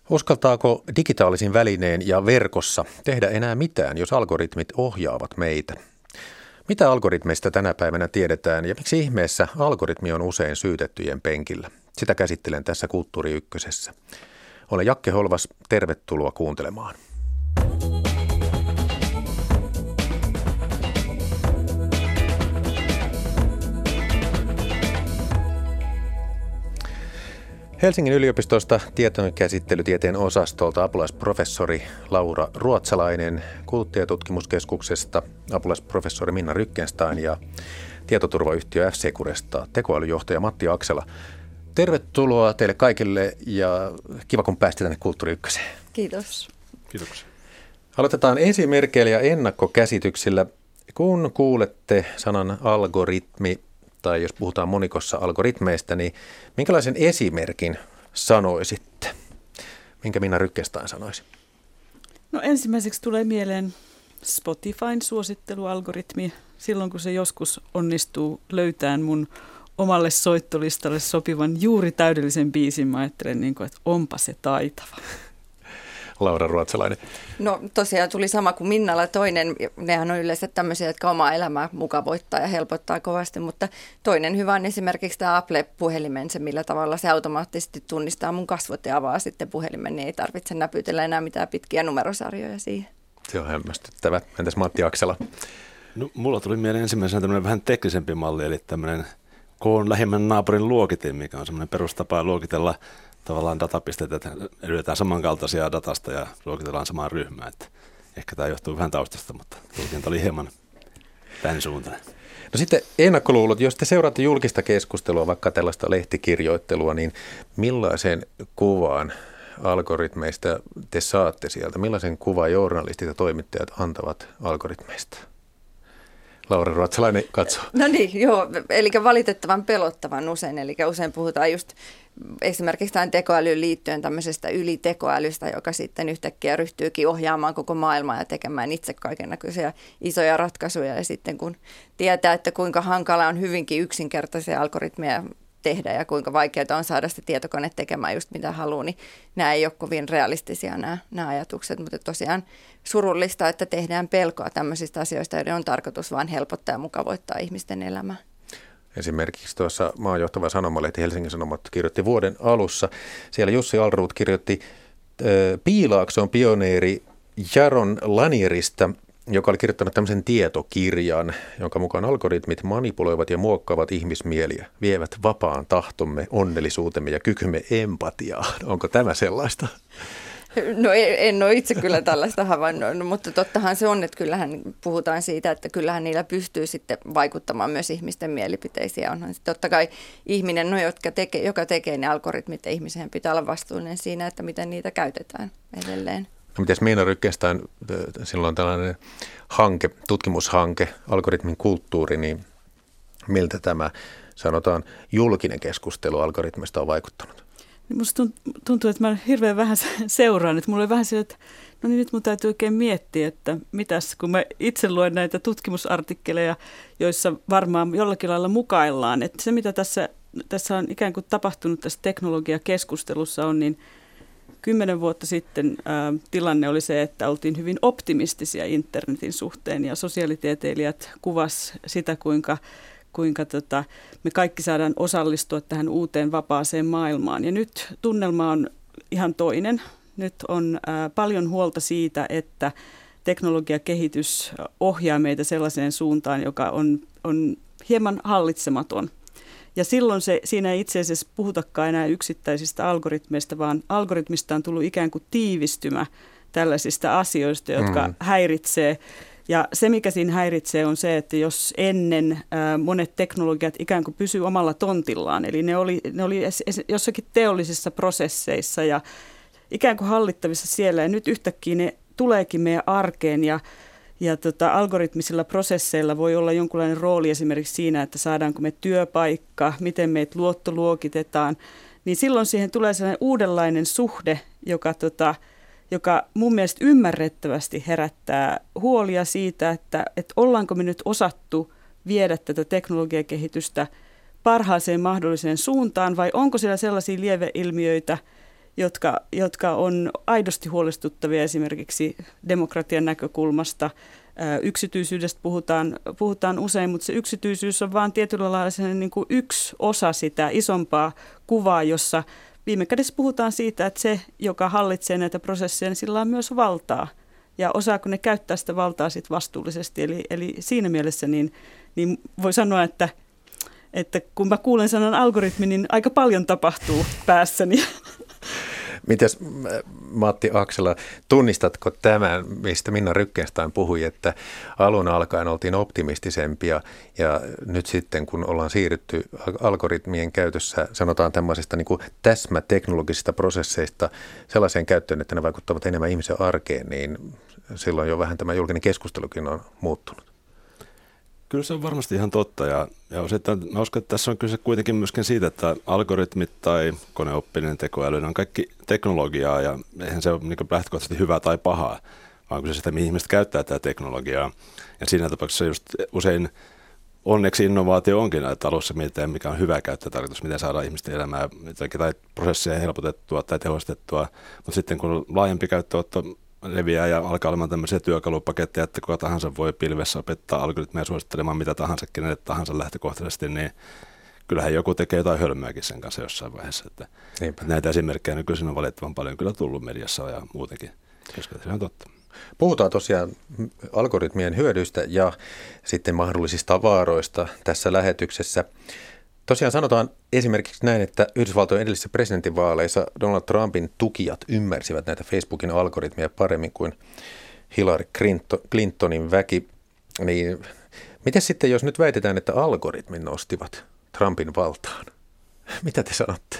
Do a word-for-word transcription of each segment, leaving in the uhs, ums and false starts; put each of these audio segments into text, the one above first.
Uskaltaako digitaalisin välineen ja verkossa tehdä enää mitään, jos algoritmit ohjaavat meitä? Mitä algoritmeista tänä päivänä tiedetään ja miksi ihmeessä algoritmi on usein syytettyjen penkillä? Sitä käsittelen tässä Kulttuuri Ykkösessä. Olen Jakke Holvas, tervetuloa kuuntelemaan. Helsingin yliopistosta tietojenkäsittelytieteen osastolta apulaisprofessori Laura Ruotsalainen, kuluttajatutkimuskeskuksesta apulaisprofessori Minna Rykkenstein ja tietoturvayhtiö F-Securesta tekoälyjohtaja Matti Aksela. Tervetuloa teille kaikille ja kiva kun pääsitte tänne Kulttuuri Ykköseen. Kiitos. Kiitoksia. Aloitetaan esimerkkeillä ja ennakkokäsityksillä. Kun kuulette sanan algoritmi, tai jos puhutaan monikossa algoritmeista, niin minkälaisen esimerkin sanoisitte? Minkä Minna Rykkenstein sanoisi? No ensimmäiseksi tulee mieleen Spotifyn suosittelualgoritmi. Silloin kun se joskus onnistuu löytämään mun omalle soittolistalle sopivan juuri täydellisen biisin, mä ajattelen, niin kuin, että onpa se taitava. Laura Ruotsalainen. No tosiaan tuli sama kuin Minnalla toinen. Nehän on yleensä tämmöisiä, jotka omaa elämää mukavoittaa ja helpottaa kovasti, mutta toinen hyvä on esimerkiksi tämä Apple-puhelimen, se millä tavalla se automaattisesti tunnistaa mun kasvot ja avaa sitten puhelimen, niin ei tarvitse näpytellä enää mitään pitkiä numerosarjoja siihen. Se on hämmästyttävä. Entäs Matti Aksela? No, mulla tuli mieleen ensimmäisenä tämmöinen vähän teknisempi malli, eli tämmöinen koon lähimmän naapurin luokitin, mikä on semmoinen perustapa luokitella tavallaan datapisteitä, että löydetään samankaltaisia datasta ja luokitellaan samaan ryhmään. Että ehkä tämä johtuu vähän taustasta, mutta tulkinta oli hieman tämän suuntainen. No sitten ennakkoluulot. Jos te seuraatte julkista keskustelua, vaikka tällaista lehtikirjoittelua, niin millaisen kuvan algoritmeista te saatte sieltä? Millaisen kuvan journalistit ja toimittajat antavat algoritmeista? Laura Ruotsalainen katsoo. No niin, joo, eli valitettavan pelottavan usein, eli usein puhutaan just esimerkiksi tämän tekoälyyn liittyen tämmöisestä ylitekoälystä, joka sitten yhtäkkiä ryhtyykin ohjaamaan koko maailmaa ja tekemään itse kaikennäköisiä isoja ratkaisuja, ja sitten kun tietää, että kuinka hankala on hyvinkin yksinkertaisia algoritmeja tehdä ja kuinka vaikeaa on saada se tietokone tekemään just mitä haluaa, niin nämä ei ole kovin realistisia nämä, nämä ajatukset, mutta tosiaan surullista, että tehdään pelkoa tämmöisistä asioista, joiden on tarkoitus vain helpottaa ja mukavoittaa ihmisten elämää. Esimerkiksi tuossa maanjohtava sanomalehti Helsingin Sanomat kirjoitti vuoden alussa. Siellä Jussi Alruut kirjoitti äh, Piilaakson pioneeri Jaron Lanierista, joka oli kirjoittanut tämmöisen tietokirjan, jonka mukaan algoritmit manipuloivat ja muokkaavat ihmismieliä, vievät vapaan tahtomme, onnellisuutemme ja kykymme empatiaan. Onko tämä sellaista? No en ole itse kyllä tällaista havainnoinut, mutta tottahan se on, että kyllähän puhutaan siitä, että kyllähän niillä pystyy sitten vaikuttamaan myös ihmisten mielipiteisiin. Onhan sitten totta kai ihminen, no, jotka tekee, joka tekee ne algoritmit, ja ihmisen pitää olla vastuullinen siinä, että miten niitä käytetään edelleen. No, mites Minna Rykkenstein, silloin on tällainen hanke, tutkimushanke, algoritmin kulttuuri, niin miltä tämä, sanotaan, julkinen keskustelu algoritmista on vaikuttanut? Minusta tuntuu, että mä hirveän vähän seuraan, että mulla on vähän sillä, että no niin nyt mun täytyy oikein miettiä, että mitäs, kun mä itse luen näitä tutkimusartikkeleja, joissa varmaan jollakin lailla mukaillaan, että se mitä tässä, tässä on ikään kuin tapahtunut tässä teknologiakeskustelussa on, niin kymmenen vuotta sitten ää, tilanne oli se, että oltiin hyvin optimistisia internetin suhteen ja sosiaalitieteilijät kuvas sitä, kuinka kuinka tota, me kaikki saadaan osallistua tähän uuteen vapaaseen maailmaan. Ja nyt tunnelma on ihan toinen. Nyt on ää, paljon huolta siitä, että teknologiakehitys ohjaa meitä sellaiseen suuntaan, joka on, on hieman hallitsematon. Ja silloin se, siinä ei itse asiassa puhutakaan enää yksittäisistä algoritmeista, vaan algoritmista on tullut ikään kuin tiivistymä tällaisista asioista, jotka mm. häiritsee. Ja se, mikä siinä häiritsee, on se, että jos ennen ää, monet teknologiat ikään kuin pysyy omalla tontillaan, eli ne oli, ne oli es, es, jossakin teollisissa prosesseissa ja ikään kuin hallittavissa siellä, ja nyt yhtäkkiä ne tuleekin meidän arkeen, ja, ja tota, algoritmisilla prosesseilla voi olla jonkunlainen rooli esimerkiksi siinä, että saadaanko me työpaikka, miten meitä luottoluokitetaan, niin silloin siihen tulee sellainen uudenlainen suhde, joka tota, joka mun mielestä ymmärrettävästi herättää huolia siitä, että, että ollaanko me nyt osattu viedä tätä teknologiakehitystä parhaaseen mahdolliseen suuntaan, vai onko siellä sellaisia lieveilmiöitä, jotka, jotka on aidosti huolestuttavia esimerkiksi demokratian näkökulmasta. Yksityisyydestä puhutaan, puhutaan usein, mutta se yksityisyys on vain tietyllä lailla niin kuin yksi osa sitä isompaa kuvaa, jossa viime kädessä puhutaan siitä, että se, joka hallitsee näitä prosesseja, niin sillä on myös valtaa. Ja osaako ne käyttää sitä valtaa sit vastuullisesti. Eli, eli siinä mielessä niin, niin voi sanoa, että, että kun mä kuulen sanan algoritmi, niin aika paljon tapahtuu päässäni. Mites Matti Aksela, tunnistatko tämän, mistä Minna Rykkenstein puhui, että alun alkaen oltiin optimistisempia ja nyt sitten kun ollaan siirrytty algoritmien käytössä, sanotaan tämmöisistä niin kuin täsmäteknologisista prosesseista sellaiseen käyttöön, että ne vaikuttavat enemmän ihmisen arkeen, niin silloin jo vähän tämä julkinen keskustelukin on muuttunut. Kyllä se on varmasti ihan totta ja, ja osittain, mä uskon, että tässä on kyse kuitenkin myöskin siitä, että algoritmit tai koneoppinen tekoäly on kaikki teknologiaa ja eihän se ole niin lähtökohtaisesti hyvää tai pahaa, vaan kyse sitä, mihin ihmiset käyttää tätä teknologiaa. Ja siinä tapauksessa just usein onneksi innovaatio onkin, että alussa mietitään, mikä on hyvä käyttötarkoitus, miten saadaan ihmisten elämää tai prosesseja helpotettua tai tehostettua, mutta sitten kun laajempi käyttöönotto leviää ja alkaa olemaan tämmöisiä työkalupaketteja, että kuka tahansa voi pilvessä opettaa algoritmeja suosittelemaan mitä tahansa, kenelle tahansa lähtökohtaisesti, niin kyllähän joku tekee jotain hölmöäkin sen kanssa jossain vaiheessa. Että näitä esimerkkejä nykyisin on valitettavan paljon kyllä tullut mediassa ja muutenkin, koska se on totta. Puhutaan tosiaan algoritmien hyödyistä ja sitten mahdollisista vaaroista tässä lähetyksessä. Tosiaan sanotaan esimerkiksi näin, että Yhdysvaltojen edellisissä presidentinvaaleissa Donald Trumpin tukijat ymmärsivät näitä Facebookin algoritmeja paremmin kuin Hillary Clintonin väki. Niin, miten sitten, jos nyt väitetään, että algoritmin nostivat Trumpin valtaan? Mitä te sanotte?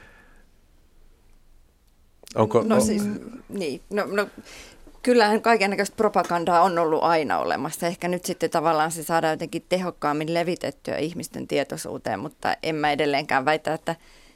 Onko, no siis, on... niin, no, no kyllähän kaikennäköistä propagandaa on ollut aina olemassa. Ehkä nyt sitten tavallaan se saadaan jotenkin tehokkaammin levitettyä ihmisten tietoisuuteen, mutta en mä edelleenkään väitä, että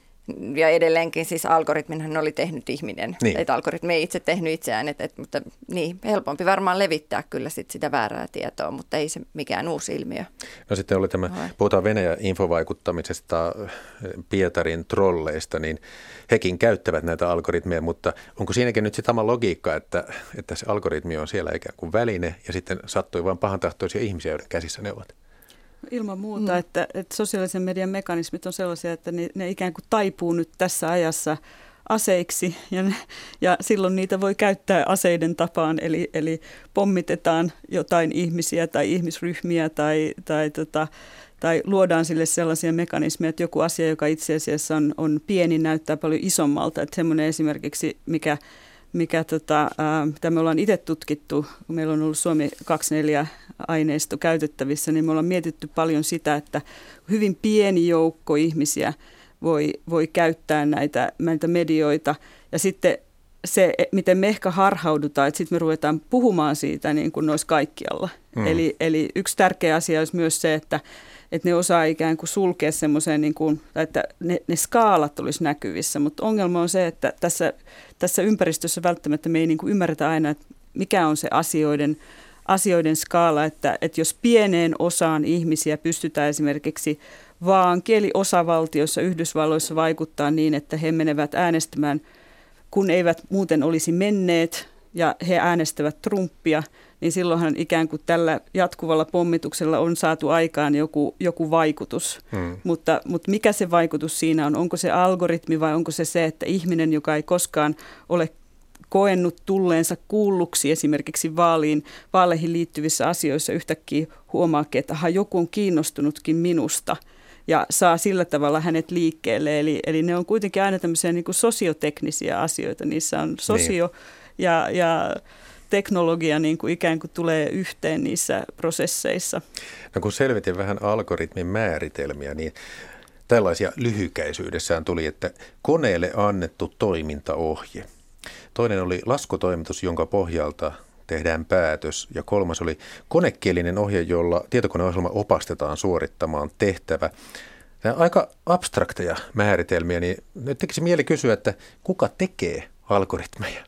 ja edelleenkin siis algoritminhan oli tehnyt ihminen. Niin. Että algoritmi ei itse tehnyt itseään, et, et, mutta niin, helpompi varmaan levittää kyllä sit sitä väärää tietoa, mutta ei se mikään uusi ilmiö. No sitten oli tämä, puhutaan Venäjän infovaikuttamisesta, Pietarin trolleista, niin hekin käyttävät näitä algoritmeja, mutta onko siinäkin nyt se sama logiikka, että, että se algoritmi on siellä ikään kuin väline ja sitten sattui vain pahantahtoisia ihmisiä, joiden käsissä ne ovat? Ilman muuta, mm. että, että sosiaalisen median mekanismit on sellaisia, että ne, ne ikään kuin taipuu nyt tässä ajassa aseiksi ja, ne, ja silloin niitä voi käyttää aseiden tapaan, eli, eli pommitetaan jotain ihmisiä tai ihmisryhmiä tai, tai, tota, tai luodaan sille sellaisia mekanismeja, että joku asia, joka itse asiassa on, on pieni, näyttää paljon isommalta. Että semmoinen esimerkiksi, mikä mikä tota, ää, mitä me ollaan itse tutkittu, kun meillä on ollut Suomi kaksikymmentäneljä aineisto käytettävissä, niin me ollaan mietitty paljon sitä, että hyvin pieni joukko ihmisiä voi, voi käyttää näitä, näitä medioita. Ja sitten se, miten me ehkä harhaudutaan, että sitten me ruvetaan puhumaan siitä niin kuin ne olisi kaikkialla. Mm. Eli, eli yksi tärkeä asia olisi myös se, että että ne osaa ikään kuin sulkea semmoiseen, niin kuin, että ne, ne skaalat olisi näkyvissä, mutta ongelma on se, että tässä, tässä ympäristössä välttämättä me ei niin kuin ymmärretä aina, että mikä on se asioiden, asioiden skaala, että, että jos pieneen osaan ihmisiä pystytään esimerkiksi vaan kieliosavaltioissa Yhdysvalloissa vaikuttaa niin, että he menevät äänestämään, kun eivät muuten olisi menneet ja he äänestävät Trumpia, niin silloinhan ikään kuin tällä jatkuvalla pommituksella on saatu aikaan joku, joku vaikutus. Hmm. Mutta, mutta mikä se vaikutus siinä on? Onko se algoritmi vai onko se se, että ihminen, joka ei koskaan ole koennut tulleensa kuulluksi esimerkiksi vaaliin, vaaleihin liittyvissä asioissa yhtäkkiä huomaakin, että aha, joku on kiinnostunutkin minusta ja saa sillä tavalla hänet liikkeelle. Eli, eli ne on kuitenkin aina tämmöisiä niin kuin sosioteknisiä asioita. Niissä on sosio niin. ja... ja teknologia niin kuin ikään kuin tulee yhteen niissä prosesseissa. No kun selvitin vähän algoritmin määritelmiä, niin tällaisia lyhykäisyydessään tuli, että koneelle annettu toimintaohje. Toinen oli laskutoimitus, jonka pohjalta tehdään päätös. Ja kolmas oli konekielinen ohje, jolla tietokoneohjelma opastetaan suorittamaan tehtävä. Nämä aika abstrakteja määritelmiä, niin nyt tekisi mieli kysyä, että kuka tekee algoritmeja?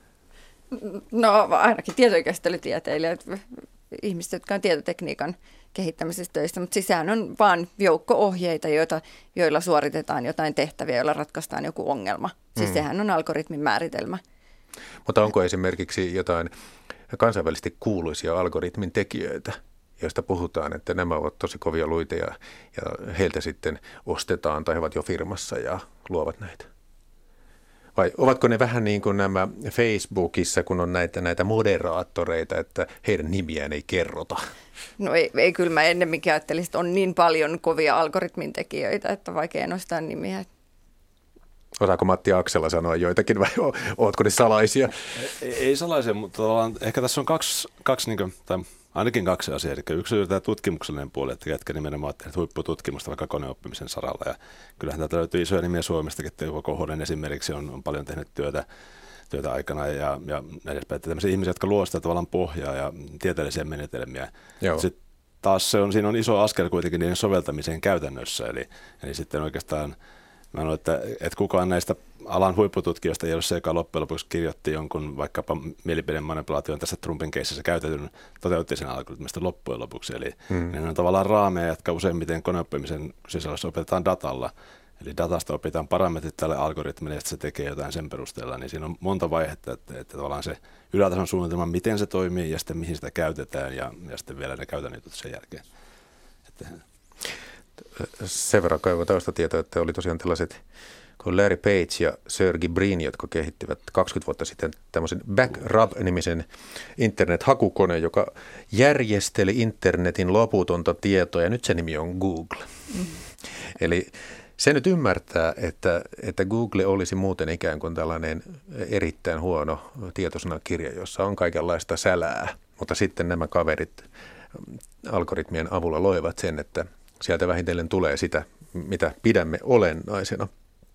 No ainakin tietojenkäsittelytieteilijät, ihmiset, jotka on tietotekniikan kehittämisessä töissä, mutta siis sehän on vaan joukko ohjeita, joita, joilla suoritetaan jotain tehtäviä, joilla ratkaistaan joku ongelma. Siis mm. sehän on algoritmin määritelmä. Mutta onko esimerkiksi jotain kansainvälisesti kuuluisia algoritmin tekijöitä, joista puhutaan, että nämä ovat tosi kovia luita ja, ja heiltä sitten ostetaan tai he ovat jo firmassa ja luovat näitä? Vai ovatko ne vähän niin kuin nämä Facebookissa, kun on näitä, näitä moderaattoreita, että heidän nimiään ei kerrota? No ei, ei kyllä mä ennemminkin ajattelisin, että on niin paljon kovia algoritmin tekijöitä, että vaikea nostaa nimiä. Osaako Matti Aksela sanoa joitakin vai ootko ne salaisia? Ei, ei salaisia, mutta ehkä tässä on kaksi, kaksi niin kuin, tai ainakin kaksi asiaa. Eli yksi on tämä tutkimuksellinen puoli, että ketkä nimenomaan ovat tehneet huippututkimusta vaikka koneoppimisen saralla. Ja kyllähän täältä löytyy isoja nimiä Suomestakin, että Juho Kohonen esimerkiksi on, on paljon tehnyt työtä, työtä aikana ja, ja edespäin. Tällaisia ihmisiä, jotka luovat sitä tavallaan pohjaa ja tieteellisiä menetelmiä. Sitten taas se on, siinä on iso askel kuitenkin niiden soveltamiseen käytännössä. Eli, eli sitten oikeastaan mä sanon, että, että kukaan näistä alan huippututkijoista ei ole se, joka loppujen lopuksi kirjoitti jonkun vaikkapa mielipidemanipulaation tässä Trumpin keississä käytetyn toteutti sen algoritmista loppujen lopuksi. Eli hmm. ne on tavallaan raameja, jotka useimmiten koneoppimisen sisällössä opetetaan datalla. Eli datasta opitaan parametrit tälle algoritmille, että se tekee jotain sen perusteella. Niin siinä on monta vaihetta, että, että tavallaan se ylätason suunnitelma, miten se toimii ja sitten mihin sitä käytetään ja, ja sitten vielä ne käytännöt sen jälkeen. Että sen verran kaivaa taustatietoa, että oli tosiaan tällaiset kuin Larry Page ja Sergey Brin, jotka kehittivät kaksikymmentä vuotta sitten tämmöisen Backrub-nimisen internet-hakukoneen, joka järjesteli internetin loputonta tietoa, ja nyt se nimi on Google. Mm. Eli se nyt ymmärtää, että, että Google olisi muuten ikään kuin tällainen erittäin huono tietosanakirja, jossa on kaikenlaista sälää, mutta sitten nämä kaverit algoritmien avulla loivat sen, että sieltä vähitellen tulee sitä, mitä pidämme olennaisena.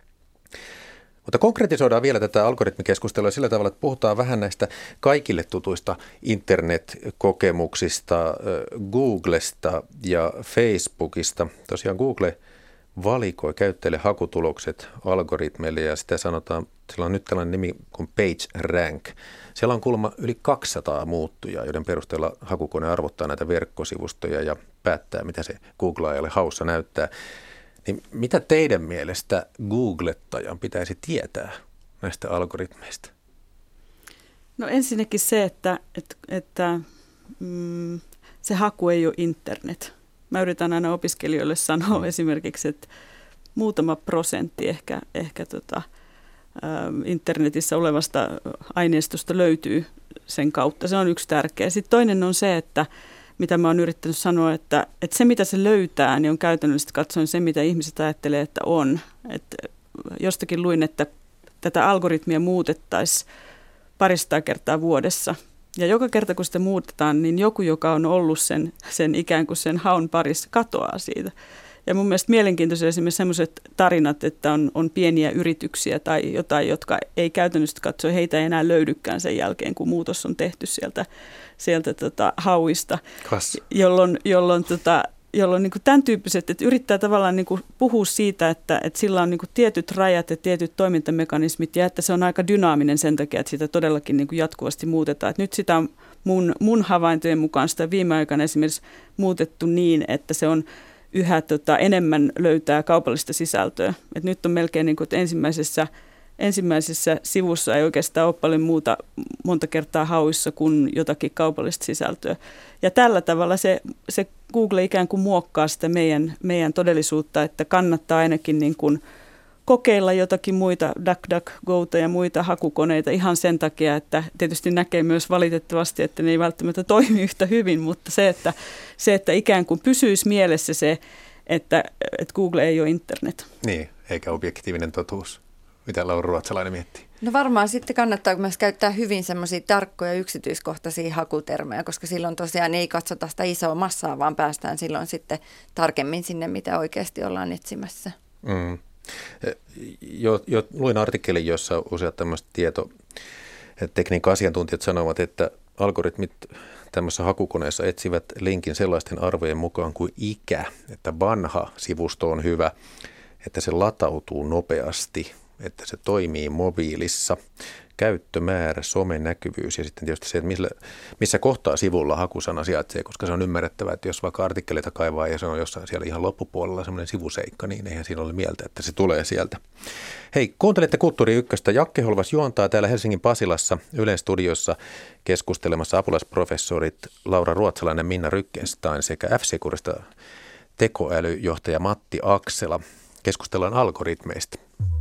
Mutta konkretisoidaan vielä tätä algoritmikeskustelua sillä tavalla, että puhutaan vähän näistä kaikille tutuista internet-kokemuksista, Googlesta ja Facebookista. Tosiaan Google valikoi käyttäjille hakutulokset algoritmeille ja sitä sanotaan, sillä on nyt tällainen nimi kuin PageRank. Siellä on kuulemma yli kaksisataa muuttujaa, joiden perusteella hakukone arvottaa näitä verkkosivustoja ja päättää, mitä se googlaajalle haussa näyttää. Niin mitä teidän mielestä googlettajan pitäisi tietää näistä algoritmeista? No ensinnäkin se, että, että, että mm, se haku ei ole internet. Mä yritän aina opiskelijoille sanoa mm. esimerkiksi, että muutama prosentti ehkä, ehkä tota, ä, internetissä olevasta aineistosta löytyy sen kautta. Se on yksi tärkeä. Sitten toinen on se, että mitä mä oon yrittänyt sanoa, että, että se mitä se löytää, niin on käytännöllisesti katsoen se, mitä ihmiset ajattelee, että on. Että jostakin luin, että tätä algoritmia muutettaisiin parista kertaa vuodessa. Ja joka kerta, kun sitä muutetaan, niin joku, joka on ollut sen, sen ikään kuin sen haun parissa, katoaa siitä. Ja mun mielestä mielenkiintoisia esimerkiksi sellaiset tarinat, että on, on pieniä yrityksiä tai jotain, jotka ei käytännössä katso, heitä ei enää löydykään sen jälkeen, kun muutos on tehty sieltä, sieltä tota, hauista, Kas. jolloin, jolloin, tota, jolloin niin kuin tämän tyyppiset, että yrittää tavallaan niin kuin puhua siitä, että, että sillä on niin kuin tietyt rajat ja tietyt toimintamekanismit ja että se on aika dynaaminen sen takia, että sitä todellakin niin kuin jatkuvasti muutetaan. Että nyt sitä on mun, mun havaintojen mukaan sitä viime aikana esimerkiksi muutettu niin, että se on yhä tota, enemmän löytää kaupallista sisältöä. Et nyt on melkein niin kuin, että ensimmäisessä, ensimmäisessä sivussa ei oikeastaan ole paljon muuta monta kertaa hauissa kuin jotakin kaupallista sisältöä. Ja tällä tavalla se, se Google ikään kuin muokkaa sitä meidän, meidän todellisuutta, että kannattaa ainakin niin kuin kokeilla jotakin muita DuckDuckGota ja muita hakukoneita ihan sen takia, että tietysti näkee myös valitettavasti, että ne ei välttämättä toimi yhtä hyvin, mutta se, että, se, että ikään kuin pysyisi mielessä se, että, että Google ei ole internet. Niin, eikä objektiivinen totuus. Mitä Laura Ruotsalainen miettii? No varmaan sitten kannattaa myös käyttää hyvin semmoisia tarkkoja yksityiskohtaisia hakutermejä, koska silloin tosiaan ei katsota sitä isoa massaa, vaan päästään silloin sitten tarkemmin sinne, mitä oikeasti ollaan etsimässä. Mm. Jo, jo luin artikkelin, jossa useat tämmöiset tietotekniikan asiantuntijat sanovat, että algoritmit tämmöisessä hakukoneessa etsivät linkin sellaisten arvojen mukaan kuin ikä, että vanha sivusto on hyvä, että se latautuu nopeasti, että se toimii mobiilissa. Käyttömäärä, somen näkyvyys ja sitten tietysti se, että missä, missä kohtaa sivulla hakusana sijaitsee, koska se on ymmärrettävää, että jos vaikka artikkeleita kaivaa ja se on jossain siellä ihan loppupuolella semmoinen sivuseikka, niin eihän siinä ole mieltä, että se tulee sieltä. Hei, kuuntelette Kulttuuri Ykköstä. Jakke Holvas juontaa täällä Helsingin Pasilassa Ylen studiossa keskustelemassa apulaisprofessorit Laura Ruotsalainen, Minna Rykkenstein sekä F-Securista tekoälyjohtaja Matti Aksela. Keskustellaan algoritmeista.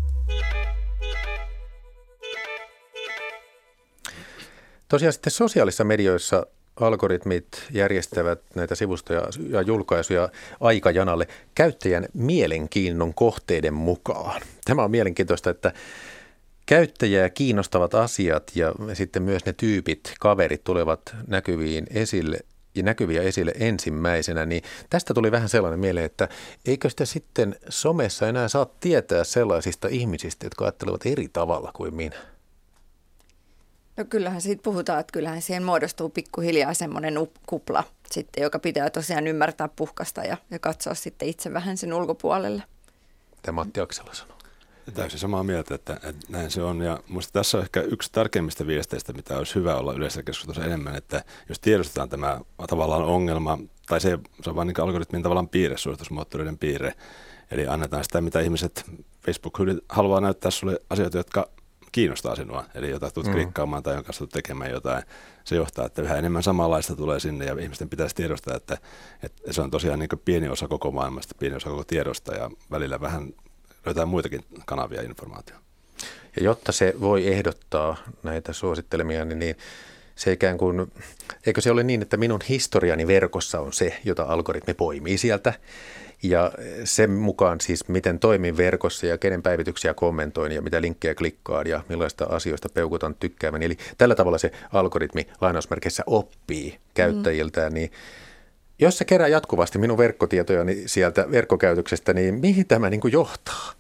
Tosiaan sitten sosiaalisissa medioissa algoritmit järjestävät näitä sivustoja ja julkaisuja aikajanalle käyttäjän mielenkiinnon kohteiden mukaan. Tämä on mielenkiintoista, että käyttäjää kiinnostavat asiat ja sitten myös ne tyypit, kaverit tulevat näkyviin esille ja näkyviä esille ensimmäisenä, niin tästä tuli vähän sellainen mieleen, että eikö sitä sitten somessa enää saa tietää sellaisista ihmisistä, jotka ajattelevat eri tavalla kuin minä? No kyllähän siitä puhutaan, että kyllähän siihen muodostuu pikkuhiljaa semmoinen kupla, sitten, joka pitää tosiaan ymmärtää puhkasta ja, ja katsoa sitten itse vähän sen ulkopuolelle. Mitä Matti Aksela sanoo? Täysin samaa mieltä, että, että näin se on. Ja minusta tässä on ehkä yksi tärkeimmistä viesteistä, mitä olisi hyvä olla yleisessä keskustelussa enemmän, että jos tiedostetaan tämä tavallaan ongelma, tai se, se on vain niin algoritmin tavallaan piirre, suositusmoottoreiden piirre, eli annetaan sitä, mitä ihmiset, Facebook haluaa näyttää sinulle asioita, jotka kiinnostaa sinua, eli jota tulet mm. klikkaamaan tai on kanssa tekemään jotain. Se johtaa, että yhä enemmän samanlaista tulee sinne ja ihmisten pitäisi tiedostaa, että, että se on tosiaan niin pieni osa koko maailmasta, pieni osa koko tiedosta ja välillä vähän löytää muitakin kanavia informaatiota. Ja jotta se voi ehdottaa näitä suosittelemia, niin, niin se ikään kuin, eikö se ole niin, että minun historiani verkossa on se, jota algoritmi poimii sieltä. Ja sen mukaan siis, miten toimin verkossa ja kenen päivityksiä kommentoin ja mitä linkkejä klikkaan ja millaista asioista peukutan tykkäämäni. Eli tällä tavalla se algoritmi lainausmerkeissä oppii käyttäjiltään. Niin jos se kerää jatkuvasti minun verkkotietojani sieltä verkkokäytöksestä, niin mihin tämä niin kuin johtaa?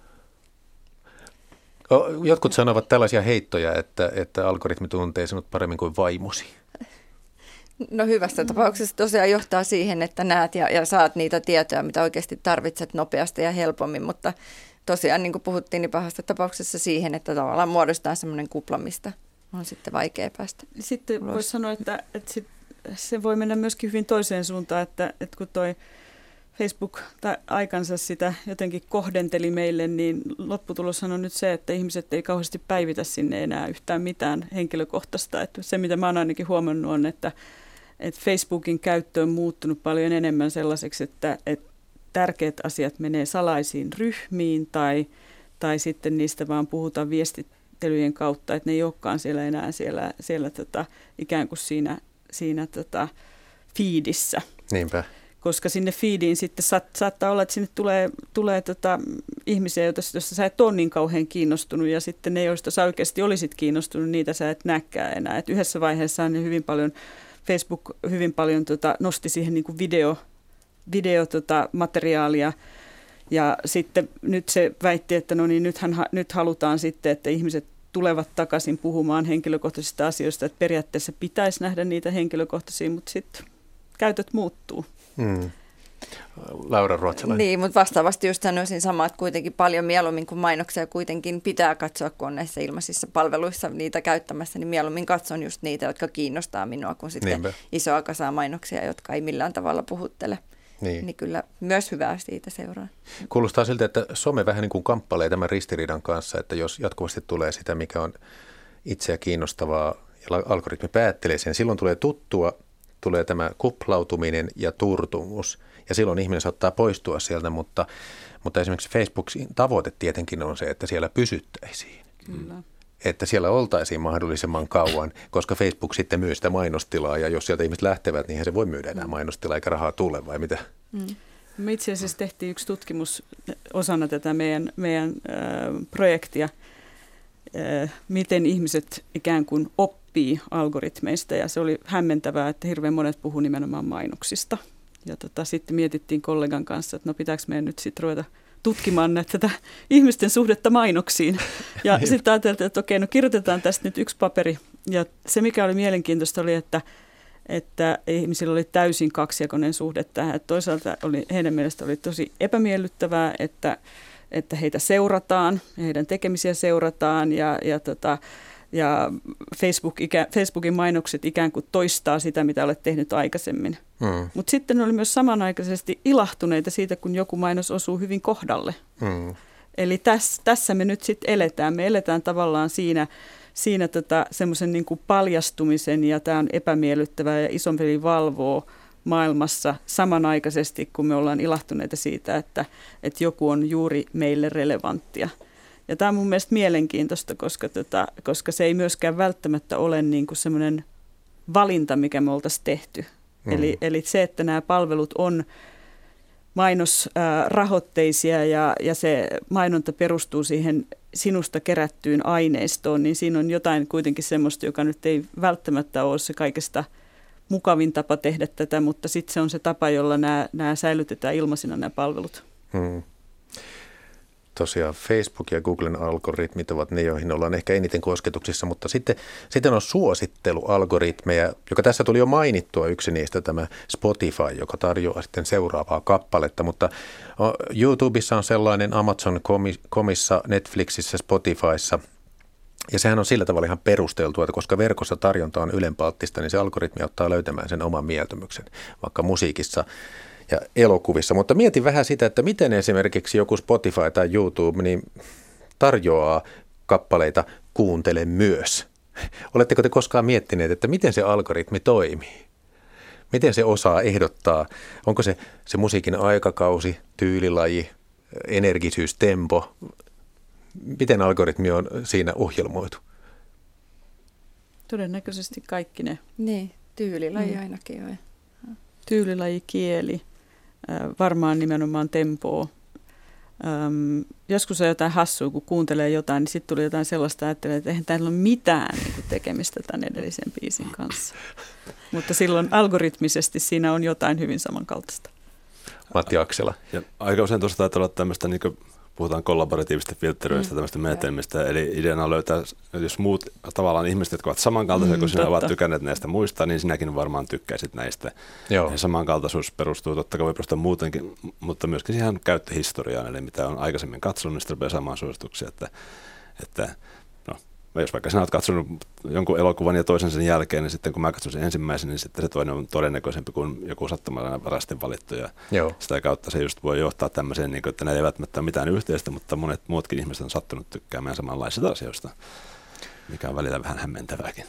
Jotkut sanovat tällaisia heittoja, että, että algoritmi tuntee sinut paremmin kuin vaimosi. No hyvässä tapauksessa tosiaan johtaa siihen, että näet ja, ja saat niitä tietoja, mitä oikeasti tarvitset nopeasti ja helpommin, mutta tosiaan niin kuin puhuttiin, niin pahassa tapauksessa siihen, että tavallaan muodostaa semmoinen kupla, mistä on sitten vaikea päästä. Sitten voisi sanoa, että, että sit se voi mennä myöskin hyvin toiseen suuntaan, että, että kun toi Facebook tai aikansa sitä jotenkin kohdenteli meille, niin lopputuloshan on nyt se, että ihmiset ei kauheasti päivitä sinne enää yhtään mitään henkilökohtaista. Että se, mitä mä oon ainakin huomannut, on, että, että Facebookin käyttö on muuttunut paljon enemmän sellaiseksi, että, että tärkeät asiat menee salaisiin ryhmiin tai, tai sitten niistä vaan puhutaan viestittelyjen kautta, että ne ei olekaan siellä enää siellä, siellä tota, ikään kuin siinä, siinä tota, feedissä. Niinpä. Koska sinne feediin sitten saat, saattaa olla, että sinne tulee, tulee tota ihmisiä, joista sä et ole niin kauhean kiinnostunut, ja sitten ne, joista sä oikeasti olisit kiinnostunut, niitä sä et näkään enää. Et yhdessä vaiheessa ne hyvin paljon, Facebook hyvin paljon tota, nosti siihen niin kuin video, video tota, materiaalia, ja sitten nyt se väitti, että no niin, nythän, nyt halutaan sitten, että ihmiset tulevat takaisin puhumaan henkilökohtaisista asioista, että periaatteessa pitäisi nähdä niitä henkilökohtaisia, mutta sitten käytöt muuttuu. Hmm. Laura Ruotsalainen. Niin, mutta vastaavasti just sanoisin samaa, että kuitenkin paljon mieluummin kuin mainoksia kuitenkin pitää katsoa, kun on näissä ilmaisissa palveluissa niitä käyttämässä, niin mieluummin katson just niitä, jotka kiinnostaa minua, kun sitten Niinpä. isoa kasaa mainoksia, jotka ei millään tavalla puhuttele. Niin. niin kyllä myös hyvää siitä seuraa. Kuulostaa siltä, että some vähän niin kuin kamppailee tämän ristiriidan kanssa, että jos jatkuvasti tulee sitä, mikä on itseä kiinnostavaa ja algoritmi päättelee sen, silloin tulee tuttua, tulee tämä kuplautuminen ja turtumus, ja silloin ihminen saattaa poistua sieltä, mutta, mutta esimerkiksi Facebookin tavoite tietenkin on se, että siellä pysyttäisiin. Kyllä. Että siellä oltaisiin mahdollisimman kauan, koska Facebook sitten myy sitä mainostilaa, ja jos sieltä ihmiset lähtevät, niin se voi myydä enää mainostilaa, eikä rahaa tule, vai mitä? Mm. Me itse asiassa tehtiin yksi tutkimus osana tätä meidän, meidän äh, projektia, äh, miten ihmiset ikään kuin oppii algoritmeista, ja se oli hämmentävää, että hirveän monet puhuu nimenomaan mainoksista. Ja tota, sitten mietittiin kollegan kanssa, että no pitääkö meidän nyt sitten ruveta tutkimaan näitä tätä ihmisten suhdetta mainoksiin. Ja sitten ajateltiin, että okei, no kirjoitetaan tästä nyt yksi paperi. Ja se, mikä oli mielenkiintoista, oli, että, että ihmisillä oli täysin kaksijakoinen suhde tähän. Että toisaalta oli, heidän mielestä oli tosi epämiellyttävää, että, että heitä seurataan, heidän tekemisiä seurataan ja, ja, tota, ja Facebook ikä, Facebookin mainokset ikään kuin toistaa sitä, mitä olet tehnyt aikaisemmin. Mm. Mutta sitten oli myös samanaikaisesti ilahtuneita siitä, kun joku mainos osuu hyvin kohdalle. Mm. Eli tässä, tässä me nyt sitten eletään. Me eletään tavallaan siinä, siinä tota, semmoisen niin kuin paljastumisen ja tämä on epämiellyttävää ja isompi valvoo maailmassa samanaikaisesti, kun me ollaan ilahtuneita siitä, että, että joku on juuri meille relevanttia. Ja tämä on mun mielestä mielenkiintoista, koska, tota, koska se ei myöskään välttämättä ole niin kuin semmoinen valinta, mikä me oltaisiin tehty. Mm. Eli, eli se, että nämä palvelut on mainosrahoitteisia ja, ja se mainonta perustuu siihen sinusta kerättyyn aineistoon, niin siinä on jotain kuitenkin semmoista, joka nyt ei välttämättä ole se kaikesta mukavin tapa tehdä tätä, mutta sitten se on se tapa, jolla nämä, nämä säilytetään ilmaisina nämä palvelut. Hmm. Tosiaan Facebook ja Googlen algoritmit ovat ne, joihin ollaan ehkä eniten kosketuksissa, mutta sitten, sitten on suosittelualgoritmeja, joka tässä tuli jo mainittua, yksi niistä tämä Spotify, joka tarjoaa sitten seuraavaa kappaletta, mutta YouTubessa on sellainen, Amazon Comissa, Netflixissä, Spotifyssa, ja sehän on sillä tavalla ihan perusteltua, että koska verkossa tarjonta on ylenpalttista, niin se algoritmi ottaa löytämään sen oman mieltymyksen, vaikka musiikissa ja elokuvissa. Mutta mietin vähän sitä, että miten esimerkiksi joku Spotify tai YouTube niin tarjoaa kappaleita Kuuntele myös. Oletteko te koskaan miettineet, että miten se algoritmi toimii? Miten se osaa ehdottaa? Onko se, se musiikin aikakausi, tyylilaji, energisyys, tempo? Miten algoritmi on siinä ohjelmoitu? Todennäköisesti kaikki ne. Niin, tyylilaji mm. ainakin on. Tyylilaji, kieli, äh, varmaan nimenomaan tempoa. Ähm, joskus on jotain hassua, kun kuuntelee jotain, niin sitten tuli jotain sellaista, ajattelee, että eihän täällä ole mitään niin kuin tekemistä tämän edellisen biisin kanssa. Mutta silloin algoritmisesti siinä on jotain hyvin samankaltaista. Matti Aksela. Ja aika usein tuossa taitaa olla tämmöistä niin kuin puhutaan kollaboratiivista filtteröistä, mm. tämmöistä menetelmistä, eli ideana on löytää, jos muut tavallaan ihmiset, jotka ovat samankaltaisia, mm, kun sinä ovat tykänneet näistä muista, niin sinäkin varmaan tykkäisit näistä. Joo. Ja samankaltaisuus perustuu, totta kai voi perustua muutenkin, mutta myöskin siihen käyttöhistoriaan, eli mitä on aikaisemmin katsonut, niin sitten rupeaa saamaan suosituksia, että, että no, jos vaikka sinä olet katsonut jonkun elokuvan ja toisen sen jälkeen, niin sitten kun mä katson sen ensimmäisen, niin sitten se toinen on todennäköisempi kuin joku sattumalainen varasti valittu. Ja Joo. sitä kautta se just voi johtaa tämmöiseen, niin kuin, että ne ei välttämättä ole mitään yhteistä, mutta monet muutkin ihmiset on sattunut tykkäämään samanlaisista asioista, mikä on välillä vähän hämmentävääkin.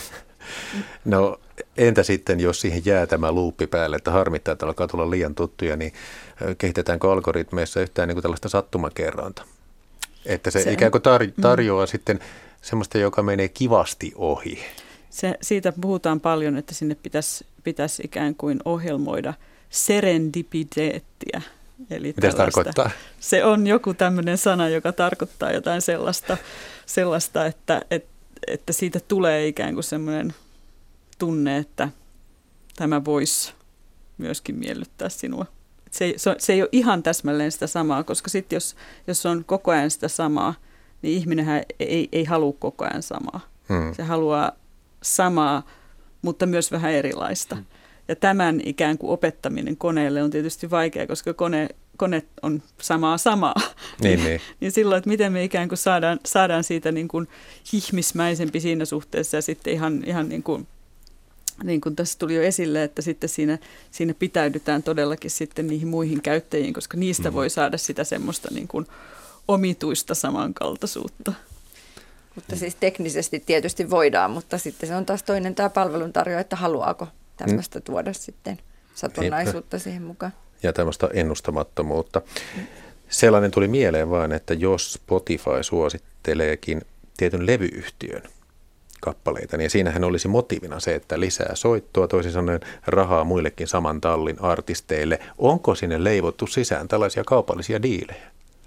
No entä sitten, jos siihen jää tämä luuppi päälle, että harmittaa, että alkaa tulla liian tuttuja, niin kehitetäänkö algoritmeissa yhtään niin kuin tällaista sattumakerrointa? Että se, se ikään kuin tar- tarjoaa mm. sitten semmoista, joka menee kivasti ohi. Se, siitä puhutaan paljon, että sinne pitäisi, pitäisi ikään kuin ohjelmoida serendipiteettiä. Eli mitä se tarkoittaa? Se on joku tämmöinen sana, joka tarkoittaa jotain sellaista, sellaista että, että, että siitä tulee ikään kuin semmoinen tunne, että tämä voisi myöskin miellyttää sinua. Se ei, se ei ole ihan täsmälleen sitä samaa, koska sitten jos, jos on koko ajan sitä samaa, niin ihminenhän ei, ei halua koko ajan samaa. Hmm. Se haluaa samaa, mutta myös vähän erilaista. Hmm. Ja tämän ikään kuin opettaminen koneelle on tietysti vaikea, koska kone, kone on samaa samaa. Niin, niin. niin silloin, että miten me ikään kuin saadaan, saadaan siitä niin kuin ihmismäisempi siinä suhteessa ja sitten ihan, ihan niin kuin niin kuin tässä tuli jo esille, että sitten siinä, siinä pitäydytään todellakin sitten niihin muihin käyttäjiin, koska niistä mm. voi saada sitä semmoista niin kuin omituista samankaltaisuutta. Mutta siis teknisesti tietysti voidaan, mutta sitten se on taas toinen tämä palveluntarjoaja, että haluaako tämmöistä mm. tuoda sitten satunnaisuutta Eipä. siihen mukaan. Ja tämmöistä ennustamattomuutta. Mm. Sellainen tuli mieleen vaan, että jos Spotify suositteleekin tietyn levyyhtiön kappaleita, niin siinähän olisi motiivina se, että lisää soittoa, toisin sanoen rahaa muillekin saman tallin artisteille. Onko sinne leivottu sisään tällaisia kaupallisia diilejä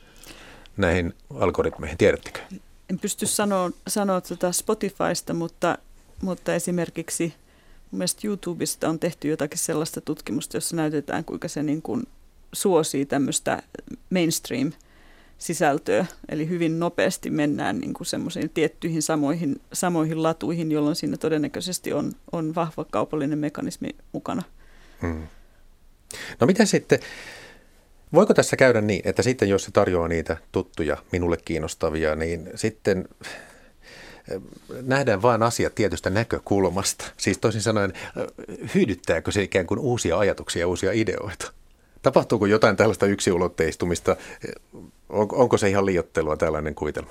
näihin algoritmeihin, tiedättekö? En pysty sanoa, sanoa tuota Spotifysta, mutta, mutta esimerkiksi mun mielestä YouTubesta on tehty jotakin sellaista tutkimusta, jossa näytetään, kuinka se niin kuin suosii tämmöistä mainstream sisältöä, eli hyvin nopeasti mennään niin kuin semmoisiin tiettyihin samoihin, samoihin latuihin, jolloin siinä todennäköisesti on, on vahva kaupallinen mekanismi mukana. Hmm. No mitä sitten, Voiko tässä käydä niin, että sitten jos se tarjoaa niitä tuttuja, minulle kiinnostavia, niin sitten nähdään vain asiat tietystä näkökulmasta? Siis toisin sanoen, hyödyttääkö se ikään kuin uusia ajatuksia ja uusia ideoita? Tapahtuuko jotain tällaista yksiulotteistumista? Onko se ihan liioittelua tällainen kuvitelma?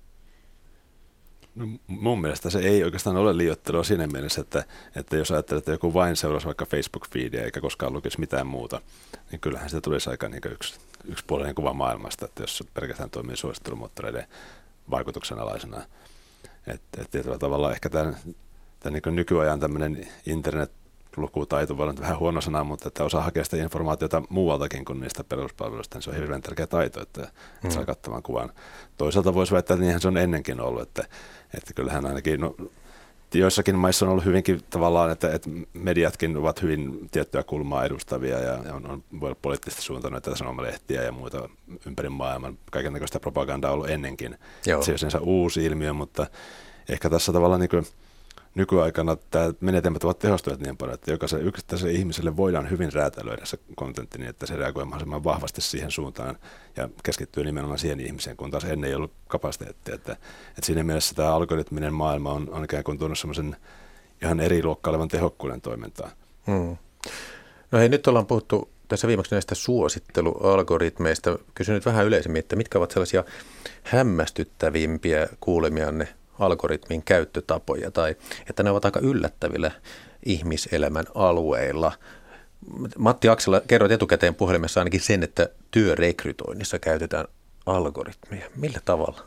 No, mun mielestä se ei oikeastaan ole liioittelua siinä mielessä, että, että jos ajattelee, että joku vain seurasi vaikka Facebook-feedia eikä koskaan lukisi mitään muuta, niin kyllähän sitä tulisi aika niin yksi, yksipuolinen kuva maailmasta, että jos se pelkästään toimii suosittelumoottoreiden vaikutuksen alaisena. Että et tietyllä tavalla ehkä tämän, tämän niin nykyajan tämmöinen internet-lukutaito voi olla vähän huono sana, mutta että osaa hakea sitä informaatiota muualtakin kuin niistä peruspalveluista, niin se on hirveän tärkeä taito, että, että mm. saa kattavan kuvan. Toisaalta voisi väittää, että niinhän se on ennenkin ollut, että, että kyllähän ainakin no, joissakin maissa on ollut hyvinkin tavallaan, että, että mediatkin ovat hyvin tiettyä kulmaa edustavia ja on, on voi olla poliittisesti suuntautuneita sanomalehtiä ja muuta ympäri maailman. Kaikennäköistä propagandaa on ollut ennenkin. Joo. Se ei ole sinänsä uusi ilmiö, mutta ehkä tässä tavallaan niin kuin nykyaikana tämä menetelmät ovat tehostuneet niin paljon, että jokaiselle yksittäiselle ihmiselle voidaan hyvin räätälöidä se kontentti niin, että se reagoi mahdollisimman vahvasti siihen suuntaan ja keskittyy nimenomaan siihen ihmiseen, kun taas ennen ei ollut kapasiteettia. Että, että siinä mielessä tämä algoritminen maailma on, on ikään kuin tuonut semmoisen ihan eri luokkaa olevan tehokkuuden toimintaa. Hmm. No hei, nyt ollaan puhuttu tässä viimeksi näistä suosittelualgoritmeista. Kysyn nyt vähän yleisemmin, että mitkä ovat sellaisia hämmästyttävimpiä kuulemianne algoritmin käyttötapoja tai että ne ovat aika yllättävillä ihmiselämän alueilla. Matti Aksela, kerroit etukäteen puhelimessa ainakin sen, että työrekrytoinnissa käytetään algoritmeja. Millä tavalla?